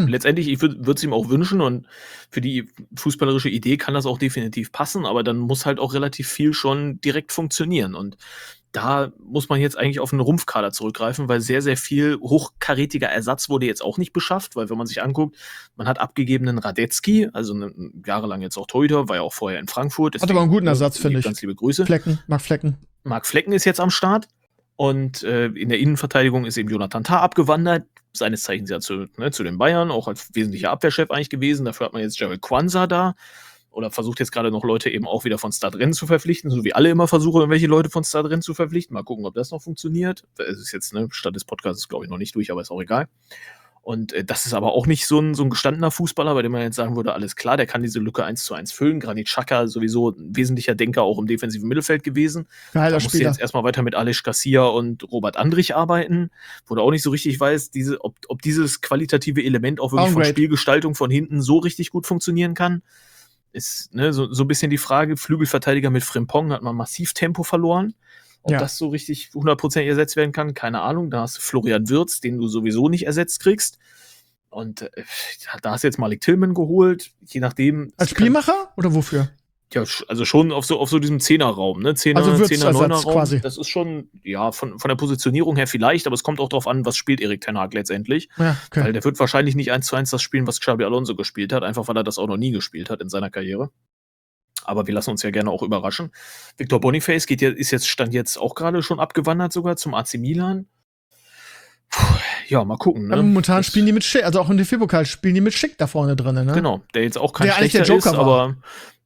es ihm auch wünschen und für die fußballerische Idee kann das auch definitiv passen, aber dann muss halt auch relativ viel schon direkt funktionieren und da muss man jetzt eigentlich auf einen Rumpfkader zurückgreifen, weil sehr, sehr viel hochkarätiger Ersatz wurde jetzt auch nicht beschafft, weil wenn man sich anguckt, man hat abgegebenen Radetzky, also jahrelang jetzt auch Torhüter, war ja auch vorher in Frankfurt. Hat aber einen guten Ersatz, finde ich. Ganz liebe Grüße. Marc Flecken ist jetzt am Start und in der Innenverteidigung ist eben Jonathan Tah abgewandert, seines Zeichens ja zu den Bayern, auch als wesentlicher Abwehrchef eigentlich gewesen. Dafür hat man jetzt Jarell Quansah da. oder versucht jetzt gerade noch Leute eben auch wieder von Stadrennen zu verpflichten, so wie alle immer versuchen, irgendwelche Leute von Stadrennen zu verpflichten. Mal gucken, ob das noch funktioniert. Es ist jetzt, ne, Stand des Podcasts, glaube ich, noch nicht durch, aber ist auch egal. Und das ist aber auch nicht so ein gestandener Fußballer, bei dem man jetzt sagen würde, alles klar, der kann diese Lücke 1:1 füllen. Granit Xhaka sowieso ein wesentlicher Denker auch im defensiven Mittelfeld gewesen. Geiler Da musst du Spieler. jetzt erstmal weiter mit Aleš Garcia und Robert Andrich arbeiten, wo du auch nicht so richtig weißt, ob dieses qualitative Element auch wirklich von Downgrade. Spielgestaltung von hinten so richtig gut funktionieren kann. Ist, ne, so ein bisschen die Frage, Flügelverteidiger mit Frimpong hat man massiv Tempo verloren. Ob Ja. das so richtig 100% ersetzt werden kann, keine Ahnung. Da hast du Florian Wirtz, den du sowieso nicht ersetzt kriegst. Und da hast du jetzt Malik Tillman geholt, je nachdem. Als Spielmacher oder wofür? Ja, also schon auf so diesem Zehnerraum, ne? Zehner, Also Wirtz Zehner, Ersatz Neuner-Raum. quasi. Das ist schon, ja, von der Positionierung her vielleicht, aber es kommt auch darauf an, was spielt Erik ten Hag letztendlich. Ja, okay. Weil der wird wahrscheinlich nicht 1:1 das spielen, was Xabi Alonso gespielt hat, einfach weil er das auch noch nie gespielt hat in seiner Karriere. Aber wir lassen uns ja gerne auch überraschen. Victor Boniface stand jetzt auch gerade schon abgewandert sogar zum AC Milan. Puh, ja, mal gucken. Ne? Aber momentan Das- spielen die mit Schick, also auch im DFB-Pokal spielen die mit Schick da vorne drin, ne? Genau, der jetzt auch kein Der eigentlich schlechter der Joker ist, war. aber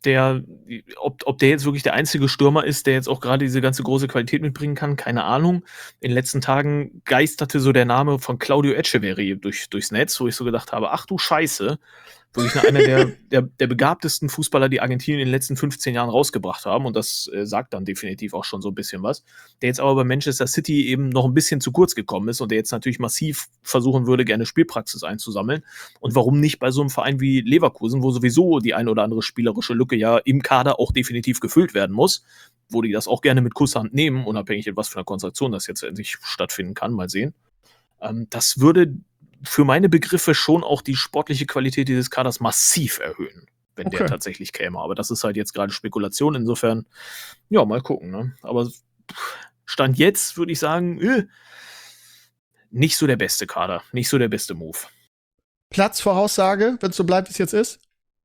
ob der jetzt wirklich der einzige Stürmer ist, der jetzt auch gerade diese ganze große Qualität mitbringen kann, keine Ahnung. In den letzten Tagen geisterte so der Name von Claudio Echeverri durchs Netz, wo ich so gedacht habe, ach du Scheiße, wirklich einer der begabtesten Fußballer, die Argentinien in den letzten 15 Jahren rausgebracht haben, und das sagt dann definitiv auch schon so ein bisschen was, der jetzt aber bei Manchester City eben noch ein bisschen zu kurz gekommen ist und der jetzt natürlich massiv versuchen würde, gerne Spielpraxis einzusammeln. Und warum nicht bei so einem Verein wie Leverkusen, wo sowieso die ein oder andere spielerische Lücke ja im Kader auch definitiv gefüllt werden muss, wo die das auch gerne mit Kusshand nehmen, unabhängig was für eine Konstruktion das jetzt endlich stattfinden kann, mal sehen. Das würde für meine Begriffe schon auch die sportliche Qualität dieses Kaders massiv erhöhen, wenn der Okay. tatsächlich käme. Aber das ist halt jetzt gerade Spekulation, insofern, ja, mal gucken. Ne? Aber Stand jetzt würde ich sagen, nicht so der beste Kader, nicht so der beste Move. Platzvoraussage, wenn es so bleibt, wie es jetzt ist?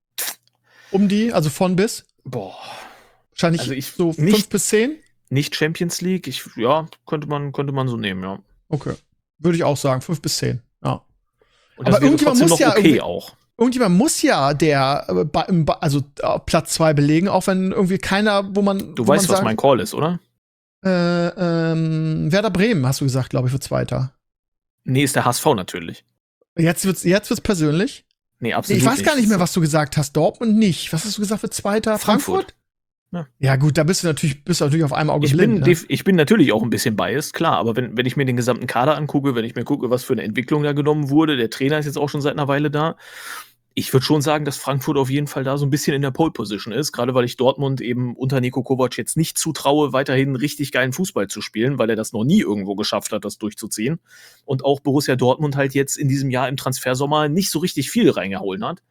Also von bis? Boah, Wahrscheinlich Also ich- so nicht- 5 bis 10? nicht Champions League, könnte man so nehmen, ja. Okay. Würde ich auch sagen, 5 bis 10. Ja. Und Aber das wäre irgendjemand trotzdem muss noch ja okay irgendwie- auch. Irgendjemand muss ja Platz 2 belegen, auch wenn irgendwie keiner, wo man. Du wo weißt, man was mein Call ist, oder? Werder Bremen, hast du gesagt, glaube ich, für Zweiter. Nee, ist der HSV natürlich. Jetzt wird's persönlich. Nee, Nee, absolut ich weiß gar nicht mehr, Das- was du gesagt hast. Dortmund nicht. Was hast du gesagt für Zweiter? Frankfurt. Ja, gut, da bist du natürlich auf einem Auge Ich blind. bin, Ne? ich bin natürlich auch ein bisschen biased, klar, aber wenn ich mir den gesamten Kader angucke, wenn ich mir gucke, was für eine Entwicklung da genommen wurde, der Trainer ist jetzt auch schon seit einer Weile da, ich würde schon sagen, dass Frankfurt auf jeden Fall da so ein bisschen in der Pole-Position ist, gerade weil ich Dortmund eben unter Nico Kovac jetzt nicht zutraue, weiterhin richtig geilen Fußball zu spielen, weil er das noch nie irgendwo geschafft hat, das durchzuziehen. Und auch Borussia Dortmund halt jetzt in diesem Jahr im Transfersommer nicht so richtig viel reingehauen hat.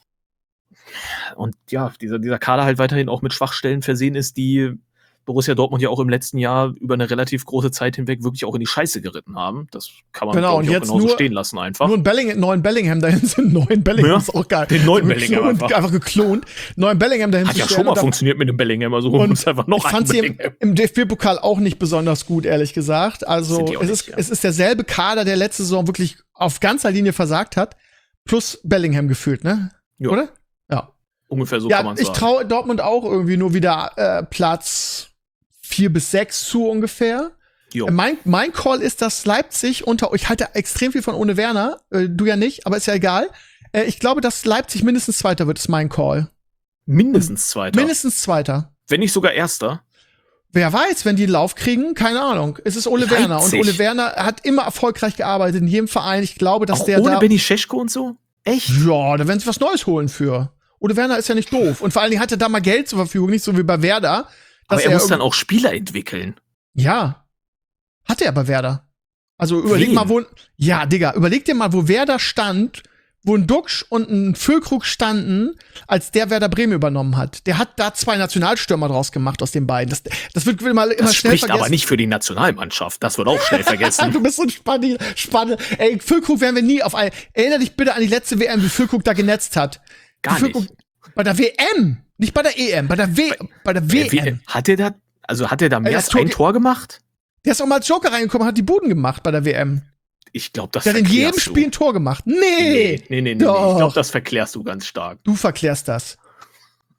Und ja, dieser Kader halt weiterhin auch mit Schwachstellen versehen ist, die Borussia Dortmund ja auch im letzten Jahr über eine relativ große Zeit hinweg wirklich auch in die Scheiße geritten haben. Das kann man, Genau, glaub und ich, auch jetzt genauso nur- stehen lassen einfach. Nur einen neuen Bellingham dahin sind. Neuen Bellingham Ja, ist auch geil. den neuen So Bellingham geklont, einfach. einfach geklont. Neuen Bellingham dahin Hat zu ja stellen schon mal und da- funktioniert mit dem Bellingham, also Und uns einfach noch ich fand sie Bellingham. im DFB-Pokal auch nicht besonders gut, ehrlich gesagt. Also Sind die auch es, nicht, ist, ja. es ist derselbe Kader, der letzte Saison wirklich auf ganzer Linie versagt hat, plus Bellingham gefühlt, ne? Ja. Oder? Ja. Ungefähr so Ja, kann man ich sagen. traue Dortmund auch irgendwie nur wieder Platz 4 bis 6 zu ungefähr. Jo. Mein Call ist, dass Leipzig ich halte extrem viel von Ole Werner, du ja nicht, aber ist ja egal. Ich glaube, dass Leipzig mindestens Zweiter wird, ist mein Call. Mindestens Zweiter. Mindestens Zweiter. Wenn nicht sogar Erster. Wer weiß, wenn die einen Lauf kriegen, keine Ahnung. Es ist Ole Werner. Und Leipzig. Ole Werner hat immer erfolgreich gearbeitet in jedem Verein. Ich glaube, dass Auch der ohne da. Benny Šeško und so? Echt? Ja, da werden sie was Neues holen für. Ole Werner ist ja nicht doof. Und vor allen Dingen hat er da mal Geld zur Verfügung, nicht so wie bei Werder. Aber dass er muss irg- dann auch Spieler entwickeln. Ja. Hat er bei Werder. Also überleg Wen? mal, überleg dir mal, wo Werder stand, wo ein Duxch und ein Füllkrug standen, als der Werder Bremen übernommen hat. Der hat da 2 Nationalstürmer draus gemacht aus den beiden. Das wird immer Das schnell spricht vergessen. aber nicht für die Nationalmannschaft. Das wird auch schnell vergessen. Du bist so ein Spanne. Ey, Füllkrug werden wir nie auf ein. Erinnere dich bitte an die letzte WM, wie Füllkrug da genetzt hat. Gar Füllkrug, nicht. Bei der WM, nicht bei der EM, bei der WM. Hat er da mehr das als Tor ein ge- Tor gemacht? Der ist auch mal als Joker reingekommen, hat die Buden gemacht bei der WM. Ich glaube, das Der hat in jedem verklärst du. Spiel ein Tor gemacht. Nee. Nee. Ich Doch. glaube, das verklärst du ganz stark. Du verklärst das.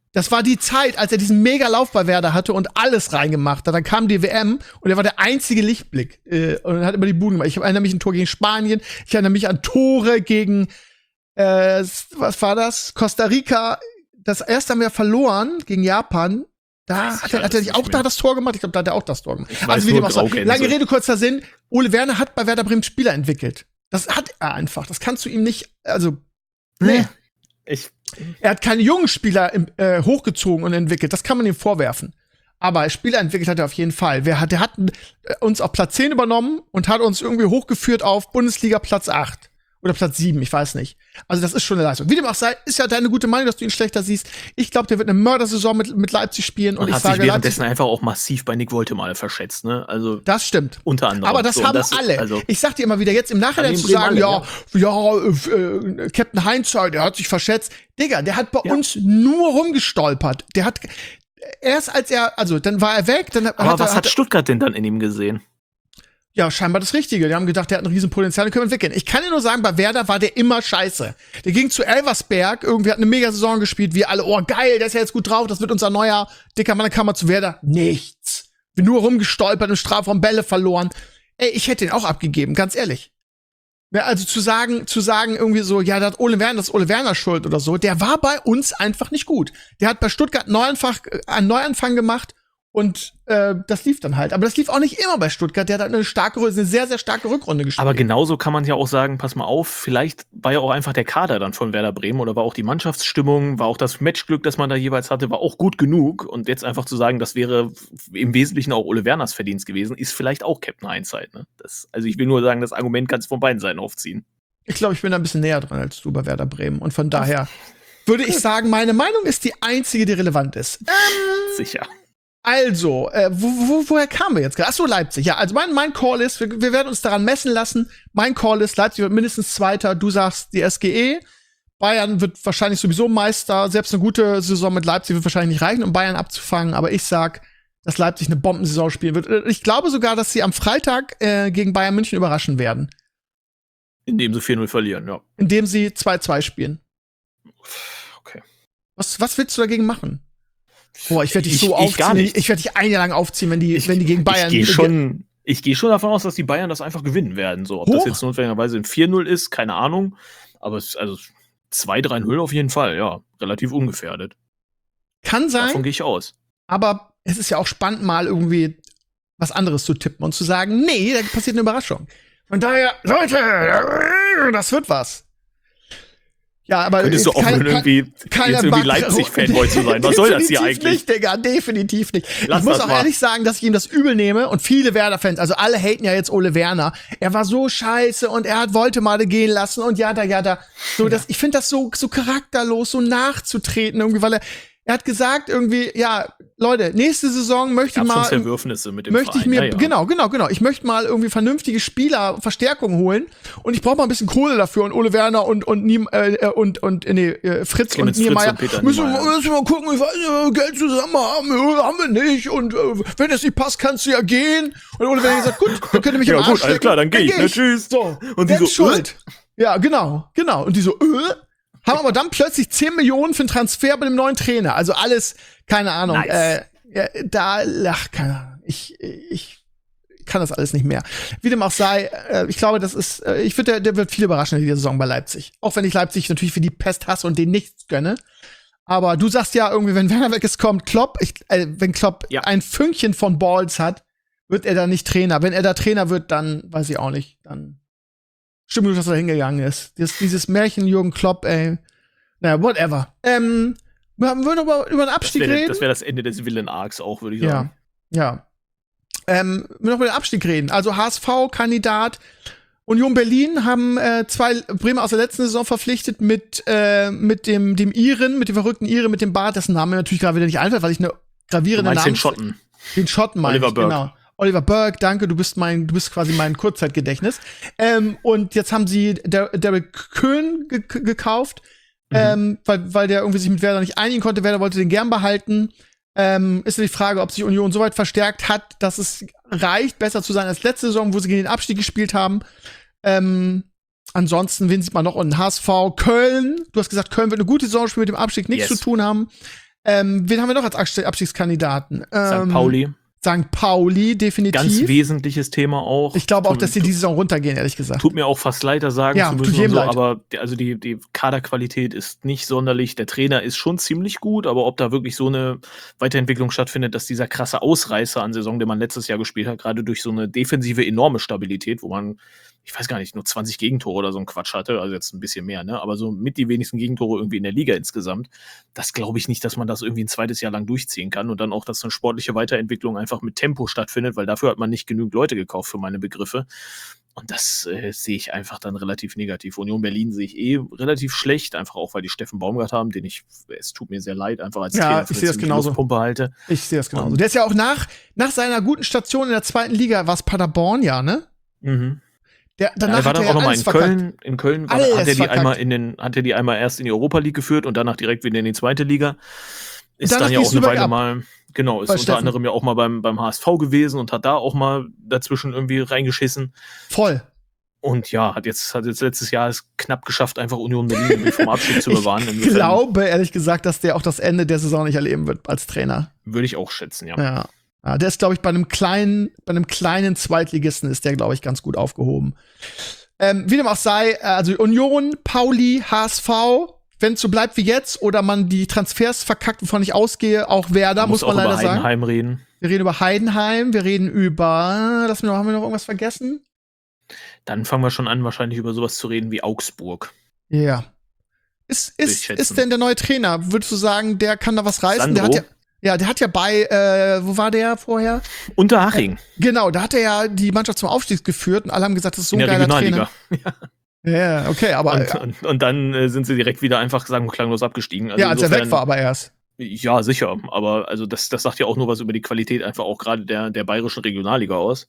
Das war die Zeit, als er diesen Mega-Lauf bei Werder hatte und alles reingemacht hat. Dann kam die WM und er war der einzige Lichtblick und hat immer die Buden gemacht. Ich erinnere mich an ein Tor gegen Spanien, ich erinnere mich an Tore gegen was war das? Costa Rica. Das erste haben wir verloren gegen Japan. Da hat er nicht auch da das Tor gemacht? Ich glaube, da hat er auch das Tor gemacht. Also wie dem auch sei. Lange Rede, kurzer Sinn. Ole Werner hat bei Werder Bremen Spieler entwickelt. Das hat er einfach. Das kannst du ihm nicht, also, nee. Er hat keine jungen Spieler hochgezogen und entwickelt. Das kann man ihm vorwerfen. Aber Spieler entwickelt hat er auf jeden Fall. Der hat uns auf Platz 10 übernommen und hat uns irgendwie hochgeführt auf Bundesliga Platz 8. Oder Platz 7, ich weiß nicht. Also das ist schon eine Leistung. Wie dem auch sei, ist ja deine gute Meinung, dass du ihn schlechter siehst. Ich glaube, der wird eine Mördersaison mit Leipzig spielen. Und ich hat sage, sich währenddessen einfach auch massiv bei Nick Woltemade verschätzt, ne? Also das stimmt. Unter anderem. Aber das haben alle. Also, ich sag dir immer wieder, jetzt im Nachhinein zu sagen, Captain Hindsight, der hat sich verschätzt. Digga, der hat bei uns nur rumgestolpert. Dann war er weg. Aber was hat Stuttgart denn dann in ihm gesehen? Ja, scheinbar das Richtige. Die haben gedacht, der hat ein Riesenpotenzial, den können wir entwickeln. Ich kann dir nur sagen, bei Werder war der immer scheiße. Der ging zu Elversberg, irgendwie hat eine Mega-Saison gespielt, wir alle, oh geil, der ist ja jetzt gut drauf, das wird unser neuer dicker Mann, dann kam er zu Werder. Nichts. Wir nur rumgestolpert, im Strafraum Bälle verloren. Ey, ich hätte den auch abgegeben, ganz ehrlich. Ja, also zu sagen irgendwie so, ja, das ist Ole Werner schuld oder so, der war bei uns einfach nicht gut. Der hat bei Stuttgart einen Neuanfang gemacht. Und das lief dann halt. Aber das lief auch nicht immer bei Stuttgart. Der hat eine sehr, sehr starke Rückrunde gespielt. Aber genauso kann man ja auch sagen, pass mal auf, vielleicht war ja auch einfach der Kader dann von Werder Bremen oder war auch die Mannschaftsstimmung, war auch das Matchglück, das man da jeweils hatte, war auch gut genug. Und jetzt einfach zu sagen, das wäre im Wesentlichen auch Ole Werners Verdienst gewesen, ist vielleicht auch Captain Hindsight. Ne? Also ich will nur sagen, das Argument kannst du von beiden Seiten aufziehen. Ich glaube, ich bin da ein bisschen näher dran als du bei Werder Bremen. Und von daher würde ich sagen, meine Meinung ist die einzige, die relevant ist. Sicher. Also, woher kamen wir jetzt gerade? Achso, Leipzig. Ja, also mein Call ist, wir werden uns daran messen lassen. Mein Call ist, Leipzig wird mindestens Zweiter. Du sagst die SGE. Bayern wird wahrscheinlich sowieso Meister. Selbst eine gute Saison mit Leipzig wird wahrscheinlich nicht reichen, um Bayern abzufangen. Aber ich sag, dass Leipzig eine Bombensaison spielen wird. Ich glaube sogar, dass sie am Freitag gegen Bayern München überraschen werden. Indem sie 4-0 verlieren, ja. Indem sie 2-2 spielen. Okay. Was willst du dagegen machen? Boah, ich werde dich so aufziehen. Ich werde dich ein Jahr lang aufziehen, wenn die gegen Bayern. Ich gehe schon davon aus, dass die Bayern das einfach gewinnen werden. So, ob das jetzt notwendigerweise ein 4-0 ist, keine Ahnung. Aber also 2-3-0 auf jeden Fall, ja. Relativ ungefährdet. Kann sein. Davon gehe ich aus. Aber es ist ja auch spannend, mal irgendwie was anderes zu tippen und zu sagen, nee, da passiert eine Überraschung. Von daher, Leute, das wird was. Ja, aber könntest du aufhören, irgendwie Leipzig-Fanboy zu sein? Was soll das hier eigentlich? Nicht, Digga, definitiv nicht. Ich muss auch ehrlich sagen, dass ich ihm das übel nehme und viele Werder-Fans, also alle haten ja jetzt Ole Werner. Er war so scheiße und er wollte mal gehen lassen und jada. So, ich finde das so charakterlos, so nachzutreten irgendwie, weil er hat gesagt irgendwie, ja, Leute, nächste Saison möchte ich mal. Zerwürfnisse mit dem möchte ich mir, genau. Ich möchte mal irgendwie vernünftige Spieler, Verstärkung holen und ich brauche mal ein bisschen Kohle dafür und Ole Werner und Fritz und Niemeyer müssen wir mal gucken, wie wir Geld zusammen haben wir nicht und wenn es nicht passt, kannst du ja gehen. Und Ole Werner gesagt, gut, dann könnt ihr mich am Arsch gut, alles klar, dann geh ich, ne, tschüss. So, und die so, schuld. Ja, genau. Und die so, haben aber dann plötzlich 10 Millionen für einen Transfer bei dem neuen Trainer. Also alles, keine Ahnung. Nice. Keine Ahnung. Ich kann das alles nicht mehr. Wie dem auch sei, ich glaube, das ist, der wird viel überraschen in dieser Saison bei Leipzig. Auch wenn ich Leipzig natürlich für die Pest hasse und denen nichts gönne. Aber du sagst ja irgendwie, wenn Werner weg ist, kommt Klopp. Wenn Klopp ein Fünkchen von Balls hat, wird er da nicht Trainer. Wenn er da Trainer wird, dann weiß ich auch nicht. Dann stimmt nur, dass er hingegangen ist. Dieses Märchen Jürgen Klopp, ey. Naja, whatever. Wir würden aber über den Abstieg reden. Das wäre das Ende des Villain-Arcs auch, würde ich sagen. Ja. Wir noch über den Abstieg reden. Also HSV-Kandidat. Union Berlin haben 2 Bremer aus der letzten Saison verpflichtet mit dem Iren, mit dem verrückten Iren, mit dem Bart, dessen Name mir natürlich gerade wieder nicht einfällt, weil ich eine gravierende Namen. Den Schotten. Den Schotten meine ich, genau. Oliver Burke, danke, du bist quasi mein Kurzzeitgedächtnis. Und jetzt haben sie Derek Köhn gekauft, weil der irgendwie sich mit Werder nicht einigen konnte. Werder wollte den gern behalten. Ist ja die Frage, ob sich Union so weit verstärkt hat, dass es reicht, besser zu sein als letzte Saison, wo sie gegen den Abstieg gespielt haben. Ansonsten, wen sieht man noch? Und HSV Köln. Du hast gesagt, Köln wird eine gute Saison spielen, mit dem Abstieg nichts zu tun haben. Wen haben wir noch als Abstiegskandidaten? St. Pauli. St. Pauli, definitiv. Ganz wesentliches Thema auch. Ich glaube auch, dass die Saison runtergehen, ehrlich gesagt. Tut mir auch fast leid, das sagen zu müssen. Tut jedem leid. Aber also die Kaderqualität ist nicht sonderlich. Der Trainer ist schon ziemlich gut, aber ob da wirklich so eine Weiterentwicklung stattfindet, dass dieser krasse Ausreißer an Saison, den man letztes Jahr gespielt hat, gerade durch so eine defensive enorme Stabilität, wo man, ich weiß gar nicht, nur 20 Gegentore oder so ein Quatsch hatte, also jetzt ein bisschen mehr, ne? Aber so mit die wenigsten Gegentore irgendwie in der Liga insgesamt, das glaube ich nicht, dass man das irgendwie ein zweites Jahr lang durchziehen kann und dann auch, dass eine sportliche Weiterentwicklung einfach mit Tempo stattfindet, weil dafür hat man nicht genügend Leute gekauft für meine Begriffe. Und das sehe ich einfach dann relativ negativ. Union Berlin sehe ich relativ schlecht, einfach auch, weil die Steffen Baumgart haben, es tut mir sehr leid, einfach als Trainer ich sehe das genauso. Luftpumpe halte. Ich sehe das genauso. Der ist ja auch nach seiner guten Station in der 2. Liga, war es Paderborn, ja, ne? Mhm. Danach er war dann auch nochmal in Köln. In Köln hat er die einmal erst in die Europa League geführt und danach direkt wieder in die 2. Liga. Ist dann ja auch eine Weile mal, genau, ist unter anderem ja auch mal beim HSV gewesen und hat da auch mal dazwischen irgendwie reingeschissen. Voll. Und ja, hat jetzt letztes Jahr es knapp geschafft, einfach Union Berlin vom Abstieg zu bewahren. Ich glaube, ehrlich gesagt, dass der auch das Ende der Saison nicht erleben wird als Trainer. Würde ich auch schätzen, ja. Ja, der ist, glaube ich, bei einem kleinen Zweitligisten ist der, glaube ich, ganz gut aufgehoben. Wie dem auch sei, also Union, Pauli, HSV, wenn es so bleibt wie jetzt oder man die Transfers verkackt, wovon ich ausgehe, auch Werder, muss man leider sagen. Wir Heidenheim reden. Wir reden über Heidenheim, wir reden über, haben wir noch irgendwas vergessen? Dann fangen wir schon an, wahrscheinlich über sowas zu reden wie Augsburg. Ja. Ist denn der neue Trainer, würdest du sagen, der kann da was reißen? Sandro? Der hat ja bei, wo war der vorher? Unterhaching. Genau, da hat er ja die Mannschaft zum Aufstieg geführt und alle haben gesagt, das ist so ein geiler Trainer. Ja, okay, aber. Und dann sind sie direkt wieder einfach sang- und klanglos abgestiegen. Also als er weg war, aber erst. Ja, sicher. Aber also das sagt ja auch nur was über die Qualität einfach auch gerade der bayerischen Regionalliga aus.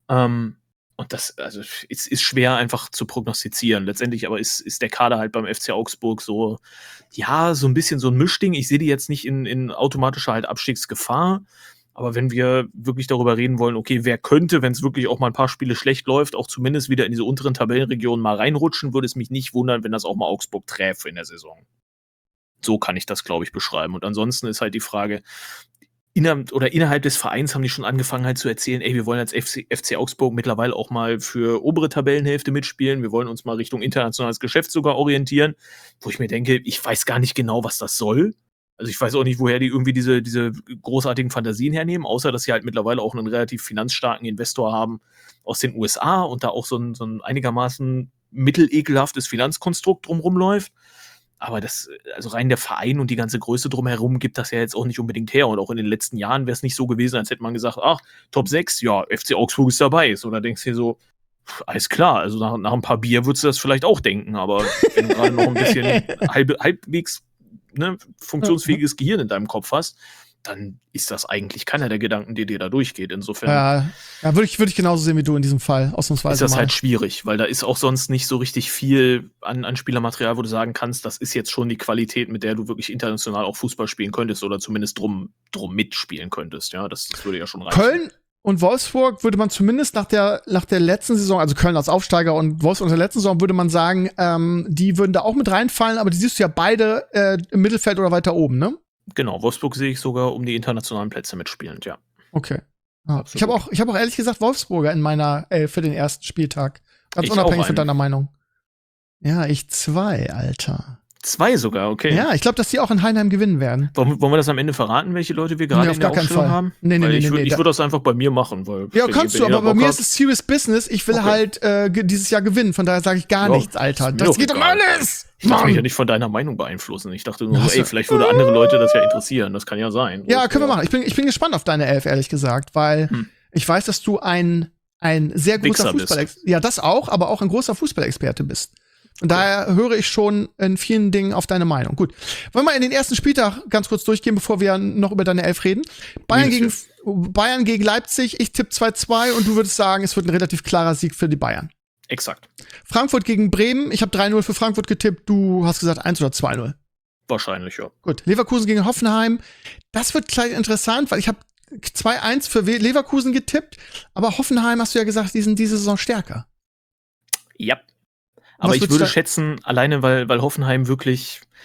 Und das, also, es ist schwer einfach zu prognostizieren. Letztendlich aber ist der Kader halt beim FC Augsburg so, ja, so ein bisschen so ein Mischding. Ich sehe die jetzt nicht in automatischer halt Abstiegsgefahr. Aber wenn wir wirklich darüber reden wollen, okay, wer könnte, wenn es wirklich auch mal ein paar Spiele schlecht läuft, auch zumindest wieder in diese unteren Tabellenregionen mal reinrutschen, würde es mich nicht wundern, wenn das auch mal Augsburg träfe in der Saison. So kann ich das, glaube ich, beschreiben. Und ansonsten ist halt die Frage, innerhalb des Vereins haben die schon angefangen halt zu erzählen, ey, wir wollen als FC Augsburg mittlerweile auch mal für obere Tabellenhälfte mitspielen, wir wollen uns mal Richtung internationales Geschäft sogar orientieren, wo ich mir denke, ich weiß gar nicht genau, was das soll. Also ich weiß auch nicht, woher die irgendwie diese großartigen Fantasien hernehmen, außer dass sie halt mittlerweile auch einen relativ finanzstarken Investor haben aus den USA und da auch so ein einigermaßen mittelekelhaftes Finanzkonstrukt drumrum läuft. Aber also rein der Verein und die ganze Größe drumherum gibt das ja jetzt auch nicht unbedingt her. Und auch in den letzten Jahren wäre es nicht so gewesen, als hätte man gesagt, ach, Top 6, ja, FC Augsburg ist dabei. So, da denkst du dir so, alles klar, also nach ein paar Bier würdest du das vielleicht auch denken. Aber wenn du gerade noch ein bisschen halbwegs funktionsfähiges Gehirn in deinem Kopf hast, dann ist das eigentlich keiner der Gedanken, die dir da durchgeht. Insofern ja, würde ich genauso sehen wie du in diesem Fall, ausnahmsweise. Ist das halt schwierig, weil da ist auch sonst nicht so richtig viel an Spielermaterial, wo du sagen kannst, das ist jetzt schon die Qualität, mit der du wirklich international auch Fußball spielen könntest oder zumindest drum mitspielen könntest. Ja, das würde ja schon reichen. Köln und Wolfsburg würde man zumindest nach der letzten Saison, also Köln als Aufsteiger und Wolfsburg aus der letzten Saison, würde man sagen, die würden da auch mit reinfallen, aber die siehst du ja beide im Mittelfeld oder weiter oben, ne? Genau, Wolfsburg sehe ich sogar um die internationalen Plätze mitspielend, ja. Okay. Ah, ich habe auch ehrlich gesagt Wolfsburger in meiner Elf für den ersten Spieltag. Ganz unabhängig von deiner Meinung. Ja, ich 2, Alter. 2 sogar, okay. Ja, ich glaube, dass die auch in Heidenheim gewinnen werden. Wollen wir das am Ende verraten, welche Leute wir gerade in der Aufstellung haben? Nee. Ich würde das einfach bei mir machen. Weil ja, kannst du, aber bei mir ist es Serious Business. Ich will halt dieses Jahr gewinnen. Von daher sage ich gar nichts, Alter. Das geht um alles! Ich lasse mich ja nicht von deiner Meinung beeinflussen. Ich dachte nur, vielleicht würde andere Leute das ja interessieren. Das kann ja sein. Ja, können wir machen. Ich bin gespannt auf deine Elf, ehrlich gesagt, weil ich weiß, dass du ein sehr großer Fußballexperte, ja, das auch, aber auch ein großer Fußballexperte bist. Und daher höre ich schon in vielen Dingen auf deine Meinung. Gut. Wollen wir in den ersten Spieltag ganz kurz durchgehen, bevor wir noch über deine Elf reden? Bayern gegen Leipzig. Ich tippe 2-2 und du würdest sagen, es wird ein relativ klarer Sieg für die Bayern. Exakt. Frankfurt gegen Bremen. Ich habe 3-0 für Frankfurt getippt. Du hast gesagt 1 oder 2-0. Wahrscheinlich, ja. Gut. Leverkusen gegen Hoffenheim. Das wird gleich interessant, weil ich habe 2-1 für Leverkusen getippt. Aber Hoffenheim, hast du ja gesagt, die sind diese Saison stärker. Ja. Aber ich würde schätzen, alleine weil Hoffenheim wirklich,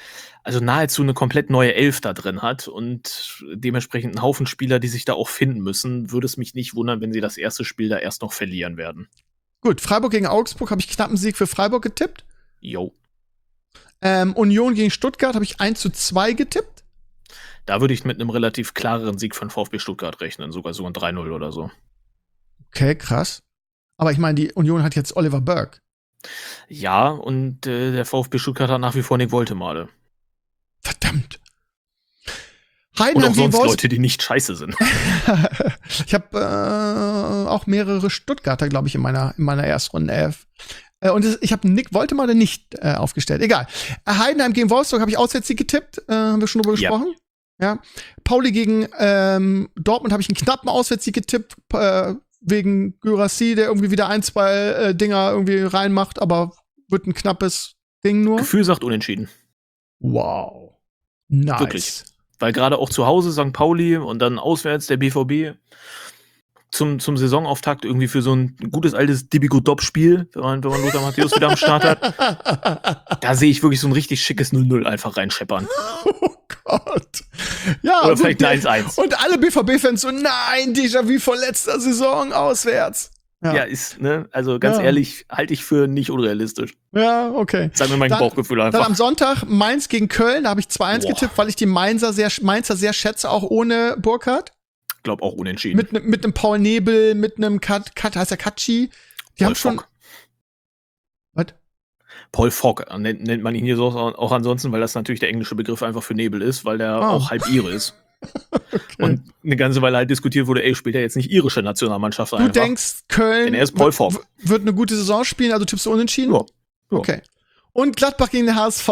also nahezu eine komplett neue Elf da drin hat und dementsprechend einen Haufen Spieler, die sich da auch finden müssen, würde es mich nicht wundern, wenn sie das erste Spiel da erst noch verlieren werden. Gut, Freiburg gegen Augsburg habe ich knappen Sieg für Freiburg getippt. Jo. Union gegen Stuttgart habe ich 1:2 getippt. Da würde ich mit einem relativ klareren Sieg von VfB Stuttgart rechnen, sogar so ein 3-0 oder so. Okay, krass. Aber ich meine, die Union hat jetzt Oliver Burke. Ja, und der VfB Stuttgart hat nach wie vor Nick Woltemade. Verdammt. Und Heidenheim auch gegen sonst Wolfsburg. Leute, die nicht scheiße sind. Ich habe auch mehrere Stuttgarter, glaube ich, in meiner Erstrundenelf. Und ich habe Nick Woltemade nicht aufgestellt. Egal. Heidenheim gegen Wolfsburg habe ich Auswärtssieg getippt. Haben wir schon drüber gesprochen? Ja. Pauli gegen Dortmund habe ich einen knappen Auswärtssieg getippt. Wegen Guirassy, der irgendwie wieder 1-2 Dinger irgendwie reinmacht, aber wird ein knappes Ding nur. Gefühl sagt unentschieden. Wow. Nice. Wirklich. Weil gerade auch zu Hause St. Pauli und dann auswärts der BVB zum Saisonauftakt irgendwie für so ein gutes altes Dibigo-Dop-Spiel, wenn man Lothar Matthäus wieder am Start hat. Da sehe ich wirklich so ein richtig schickes 0-0 einfach reinscheppern. Oh Gott. Ja, oder vielleicht ein 1-1. Und alle BVB-Fans so, nein, Déjà-vu von letzter Saison auswärts. Ja, ist, ne, also ganz ehrlich, halte ich für nicht unrealistisch. Ja, okay. Sag mir mein Bauchgefühl einfach. Dann am Sonntag Mainz gegen Köln, da habe ich 2-1 getippt, weil ich die Mainzer sehr schätze, auch ohne Burkhardt. Ich glaube auch unentschieden. Mit einem Paul Nebel, mit einem heißt der Katschi. Die haben schon. Was? Paul Fogg nennt man ihn hier so auch ansonsten, weil das natürlich der englische Begriff einfach für Nebel ist, weil der auch halb Ire ist. Okay. Und eine ganze Weile halt diskutiert wurde, spielt er jetzt nicht irische Nationalmannschaft einfach. Du denkst, Köln denn er ist Paul Fogg. Wird eine gute Saison spielen, also tippst du unentschieden? Ja. Okay. Und Gladbach gegen den HSV.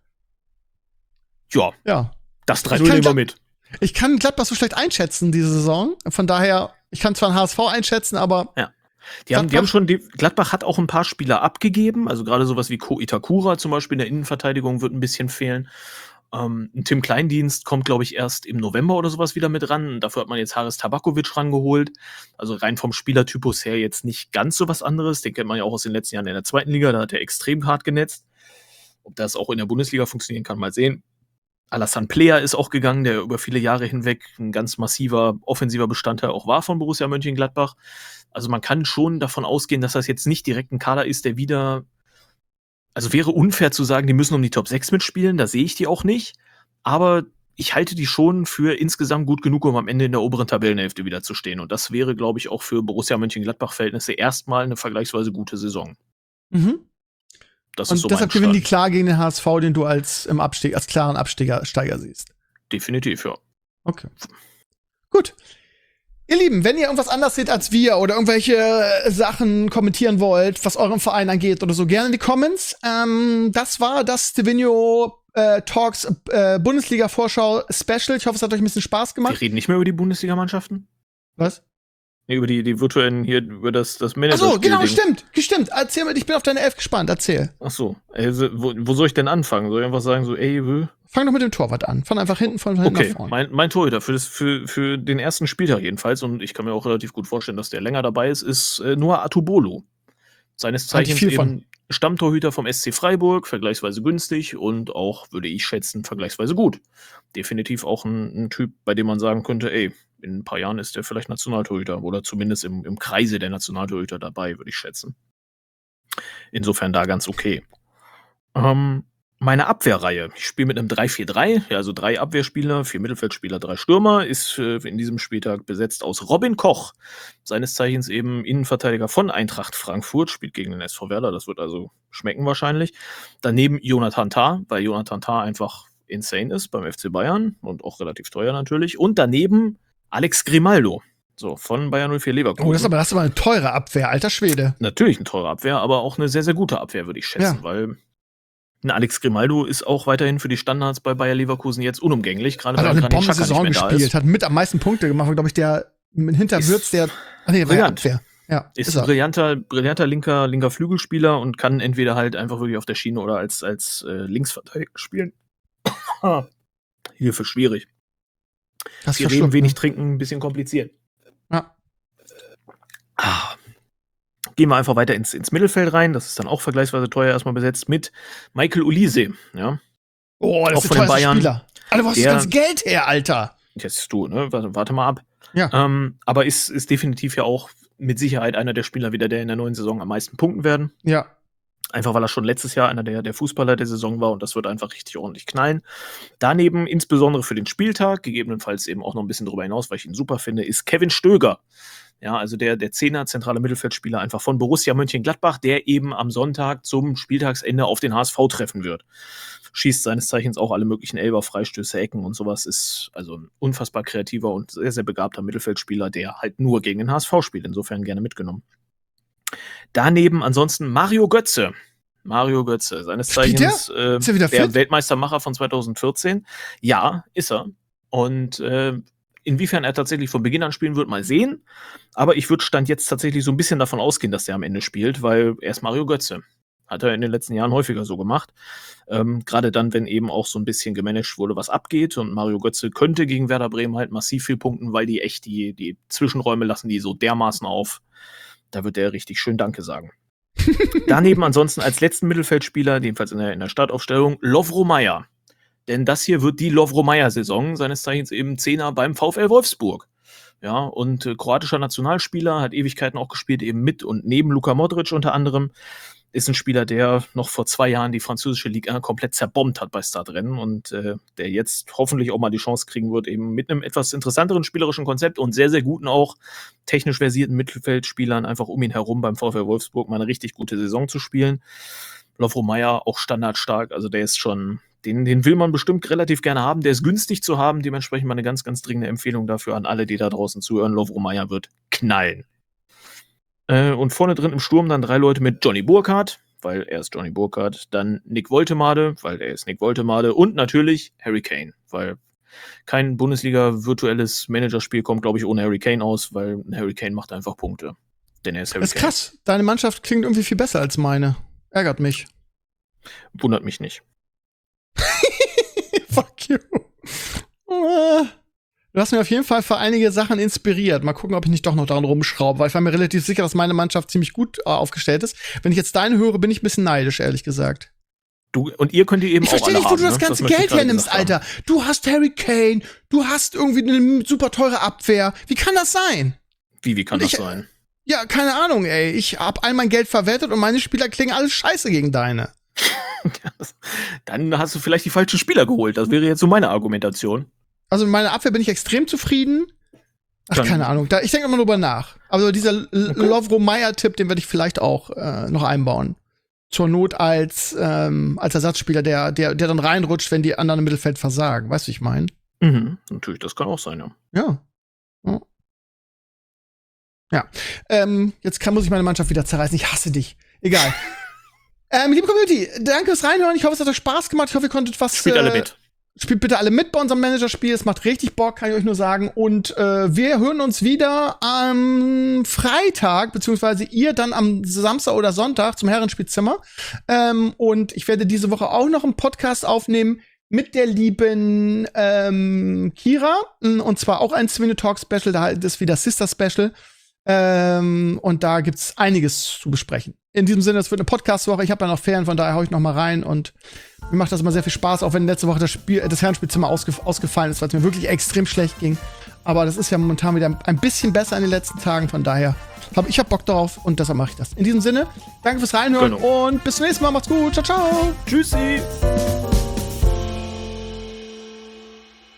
Ja. Das 3-0 nehmen wir mit. Ich kann Gladbach so schlecht einschätzen, diese Saison. Von daher, ich kann zwar einen HSV einschätzen, aber. Ja. Gladbach hat auch ein paar Spieler abgegeben, also gerade sowas wie Ko Itakura zum Beispiel in der Innenverteidigung wird ein bisschen fehlen. Ein Tim Kleindienst kommt, glaube ich, erst im November oder sowas wieder mit ran. Dafür hat man jetzt Haris Tabakovic rangeholt. Also rein vom Spielertypus her jetzt nicht ganz so was anderes. Den kennt man ja auch aus den letzten Jahren in der zweiten Liga. Da hat er extrem hart genetzt. Ob das auch in der Bundesliga funktionieren kann, mal sehen. Alassane Plea ist auch gegangen, der über viele Jahre hinweg ein ganz massiver offensiver Bestandteil auch war von Borussia Mönchengladbach. Also man kann schon davon ausgehen, dass das jetzt nicht direkt ein Kader ist, der wieder. Also wäre unfair zu sagen, die müssen um die Top 6 mitspielen, da sehe ich die auch nicht. Aber ich halte die schon für insgesamt gut genug, um am Ende in der oberen Tabellenhälfte wieder zu stehen. Und das wäre, glaube ich, auch für Borussia Mönchengladbach-Verhältnisse erstmal eine vergleichsweise gute Saison. Mhm. Das und ist so deshalb gewinnen die klar gegen den HSV, den du als klaren Absteiger siehst. Definitiv, ja. Okay. Gut. Ihr Lieben, wenn ihr irgendwas anders seht als wir oder irgendwelche Sachen kommentieren wollt, was euren Verein angeht oder so, gerne in die Comments. Das war das Stevenio Talks Bundesliga-Vorschau Special. Ich hoffe, es hat euch ein bisschen Spaß gemacht. Wir reden nicht mehr über die Bundesligamannschaften? Was? Nee, über die virtuellen hier, über das Manager. Achso, genau, stimmt. Erzähl mal, ich bin auf deine Elf gespannt. Erzähl. Achso, also, wo soll ich denn anfangen? Soll ich einfach sagen, so, Fang doch mit dem Torwart an. Fang einfach hinten von hinten nach vorne. Mein Torhüter für den ersten Spieltag jedenfalls, und ich kann mir auch relativ gut vorstellen, dass der länger dabei ist Noah Atubolo. Seines Zeichens eben Stammtorhüter vom SC Freiburg, vergleichsweise günstig und auch, würde ich schätzen, vergleichsweise gut. Definitiv auch ein Typ, bei dem man sagen könnte, in ein paar Jahren ist der vielleicht Nationaltorhüter oder zumindest im Kreise der Nationaltorhüter dabei, würde ich schätzen. Insofern da ganz okay. Meine Abwehrreihe. Ich spiele mit einem 3-4-3, also 3 Abwehrspieler, 4 Mittelfeldspieler, 3 Stürmer, ist in diesem Spieltag besetzt aus Robin Koch, seines Zeichens eben Innenverteidiger von Eintracht Frankfurt, spielt gegen den SV Werder, das wird also schmecken wahrscheinlich. Daneben Jonathan Tah, weil Jonathan Tah einfach insane ist beim FC Bayern und auch relativ teuer natürlich. Und daneben Alex Grimaldo, so von Bayern 04 Leverkusen. Oh, das ist aber eine teure Abwehr, alter Schwede. Natürlich eine teure Abwehr, aber auch eine sehr, sehr gute Abwehr, würde ich schätzen, weil Alex Grimaldo ist auch weiterhin für die Standards bei Bayer Leverkusen jetzt unumgänglich, gerade weil eine Bomben-Saison gespielt, hat mit am meisten Punkte gemacht, glaube ich, der hinter Würz, der Abwehr. Ja, ist ein brillanter linker Flügelspieler und kann entweder halt einfach wirklich auf der Schiene oder als Linksverteidiger spielen. Hilfe, schwierig. Wir reden, wenig trinken, ein bisschen kompliziert. Ja. Gehen wir einfach weiter ins Mittelfeld rein. Das ist dann auch vergleichsweise teuer erstmal besetzt mit Michael Olise. Ja. Oh, das Auch ist von der den teuerste Bayern. Spieler. Alter, wo hast du das ganze Geld her, Alter? Jetzt du, ne? Warte mal ab. Ja. Aber ist definitiv ja auch mit Sicherheit einer der Spieler wieder, der in der neuen Saison am meisten punkten werden. Ja. Einfach weil er schon letztes Jahr einer der Fußballer der Saison war und das wird einfach richtig ordentlich knallen. Daneben, insbesondere für den Spieltag, gegebenenfalls eben auch noch ein bisschen darüber hinaus, weil ich ihn super finde, ist Kevin Stöger. Ja, also der Zehner, zentrale Mittelfeldspieler einfach von Borussia Mönchengladbach, der eben am Sonntag zum Spieltagsende auf den HSV treffen wird. Schießt seines Zeichens auch alle möglichen Elber, Freistöße, Ecken und sowas. Ist also ein unfassbar kreativer und sehr, sehr begabter Mittelfeldspieler, der halt nur gegen den HSV spielt. Insofern gerne mitgenommen. Daneben ansonsten Mario Götze. Mario Götze, seines Zeichens Ist er wieder der fit? Weltmeistermacher von 2014. Ja, ist er. Und inwiefern er tatsächlich von Beginn an spielen wird, mal sehen. Aber ich würde Stand jetzt tatsächlich so ein bisschen davon ausgehen, dass er am Ende spielt, weil er ist Mario Götze. Hat er in den letzten Jahren häufiger so gemacht. Gerade dann, wenn eben auch so ein bisschen gemanagt wurde, was abgeht. Und Mario Götze könnte gegen Werder Bremen halt massiv viel punkten, weil die echt die Zwischenräume lassen die so dermaßen auf. Da wird er richtig schön Danke sagen. Daneben ansonsten als letzten Mittelfeldspieler, jedenfalls in der Startaufstellung, Lovro Majer. Denn das hier wird die Lovro Majer-Saison, seines Zeichens eben Zehner beim VfL Wolfsburg. Ja, und kroatischer Nationalspieler, hat Ewigkeiten auch gespielt, eben mit und neben Luka Modric unter anderem. Ist ein Spieler, der noch vor 2 Jahren die französische Liga komplett zerbombt hat bei Startrennen und der jetzt hoffentlich auch mal die Chance kriegen wird, eben mit einem etwas interessanteren spielerischen Konzept und sehr, sehr guten, auch technisch versierten Mittelfeldspielern einfach um ihn herum beim VfL Wolfsburg mal eine richtig gute Saison zu spielen. Lovro Majer auch standardstark, also der ist schon, den will man bestimmt relativ gerne haben, der ist günstig zu haben, dementsprechend mal eine ganz, ganz dringende Empfehlung dafür an alle, die da draußen zuhören. Lovro Majer wird knallen. Und vorne drin im Sturm dann 3 Leute mit Johnny Burkhardt, weil er ist Johnny Burkhardt, dann Nick Woltemade, weil er ist Nick Woltemade und natürlich Harry Kane, weil kein Bundesliga-virtuelles Managerspiel kommt, glaube ich, ohne Harry Kane aus, weil ein Harry Kane macht einfach Punkte. Denn er ist Harry Das ist Kane. krass. Deine Mannschaft klingt irgendwie viel besser als meine. Ärgert mich. Wundert mich nicht. Fuck you. Du hast mir auf jeden Fall für einige Sachen inspiriert. Mal gucken, ob ich nicht doch noch daran rumschraube, weil ich war mir relativ sicher, dass meine Mannschaft ziemlich gut aufgestellt ist. Wenn ich jetzt deine höre, bin ich ein bisschen neidisch, ehrlich gesagt. Und ihr könnt die eben Ich auch verstehe alle nicht, wo haben, du das ne? ganze möchte ich Geld gerade hernimmst, gesagt haben. Alter. Du hast Harry Kane, du hast irgendwie eine super teure Abwehr. Wie kann das sein? Wie kann Und das sein? Ja, keine Ahnung, ey. Ich hab all mein Geld verwertet und meine Spieler klingen alles scheiße gegen deine. Dann hast du vielleicht die falschen Spieler geholt. Das wäre jetzt so meine Argumentation. Also in meiner Abwehr bin ich extrem zufrieden. Ach, Dann- keine Ahnung. Ich denke immer drüber nach. Also dieser Lovro Majer-Tipp, den werde ich vielleicht auch noch einbauen. Zur Not als Ersatzspieler, der dann reinrutscht, wenn die anderen im Mittelfeld versagen. Weißt du, wie ich meine? Natürlich, das kann auch sein, ja. Ja. Jetzt muss ich meine Mannschaft wieder zerreißen. Ich hasse dich. Egal. Liebe Community, danke fürs Reinhören. Ich hoffe, es hat euch Spaß gemacht. Ich hoffe, ihr konntet was. Spielt alle mit. Spielt bitte alle mit bei unserem Managerspiel. Es macht richtig Bock, kann ich euch nur sagen. Und wir hören uns wieder am Freitag, beziehungsweise ihr dann am Samstag oder Sonntag zum Herrenspielzimmer. Und ich werde diese Woche auch noch einen Podcast aufnehmen mit der lieben Kira. Und zwar auch ein Swing-Talk-Special. Da ist wieder Sister-Special. Und da gibt's einiges zu besprechen. In diesem Sinne, es wird eine Podcast-Woche. Ich habe ja noch Ferien, von daher hau ich noch mal rein. Und mir macht das immer sehr viel Spaß, auch wenn letzte Woche das Herrenspielzimmer ausgefallen ist, weil es mir wirklich extrem schlecht ging. Aber das ist ja momentan wieder ein bisschen besser in den letzten Tagen. Von daher habe ich Bock drauf und deshalb mache ich das. In diesem Sinne, danke fürs Reinhören Genau. und bis zum nächsten Mal. Macht's gut. Ciao, ciao. Tschüssi.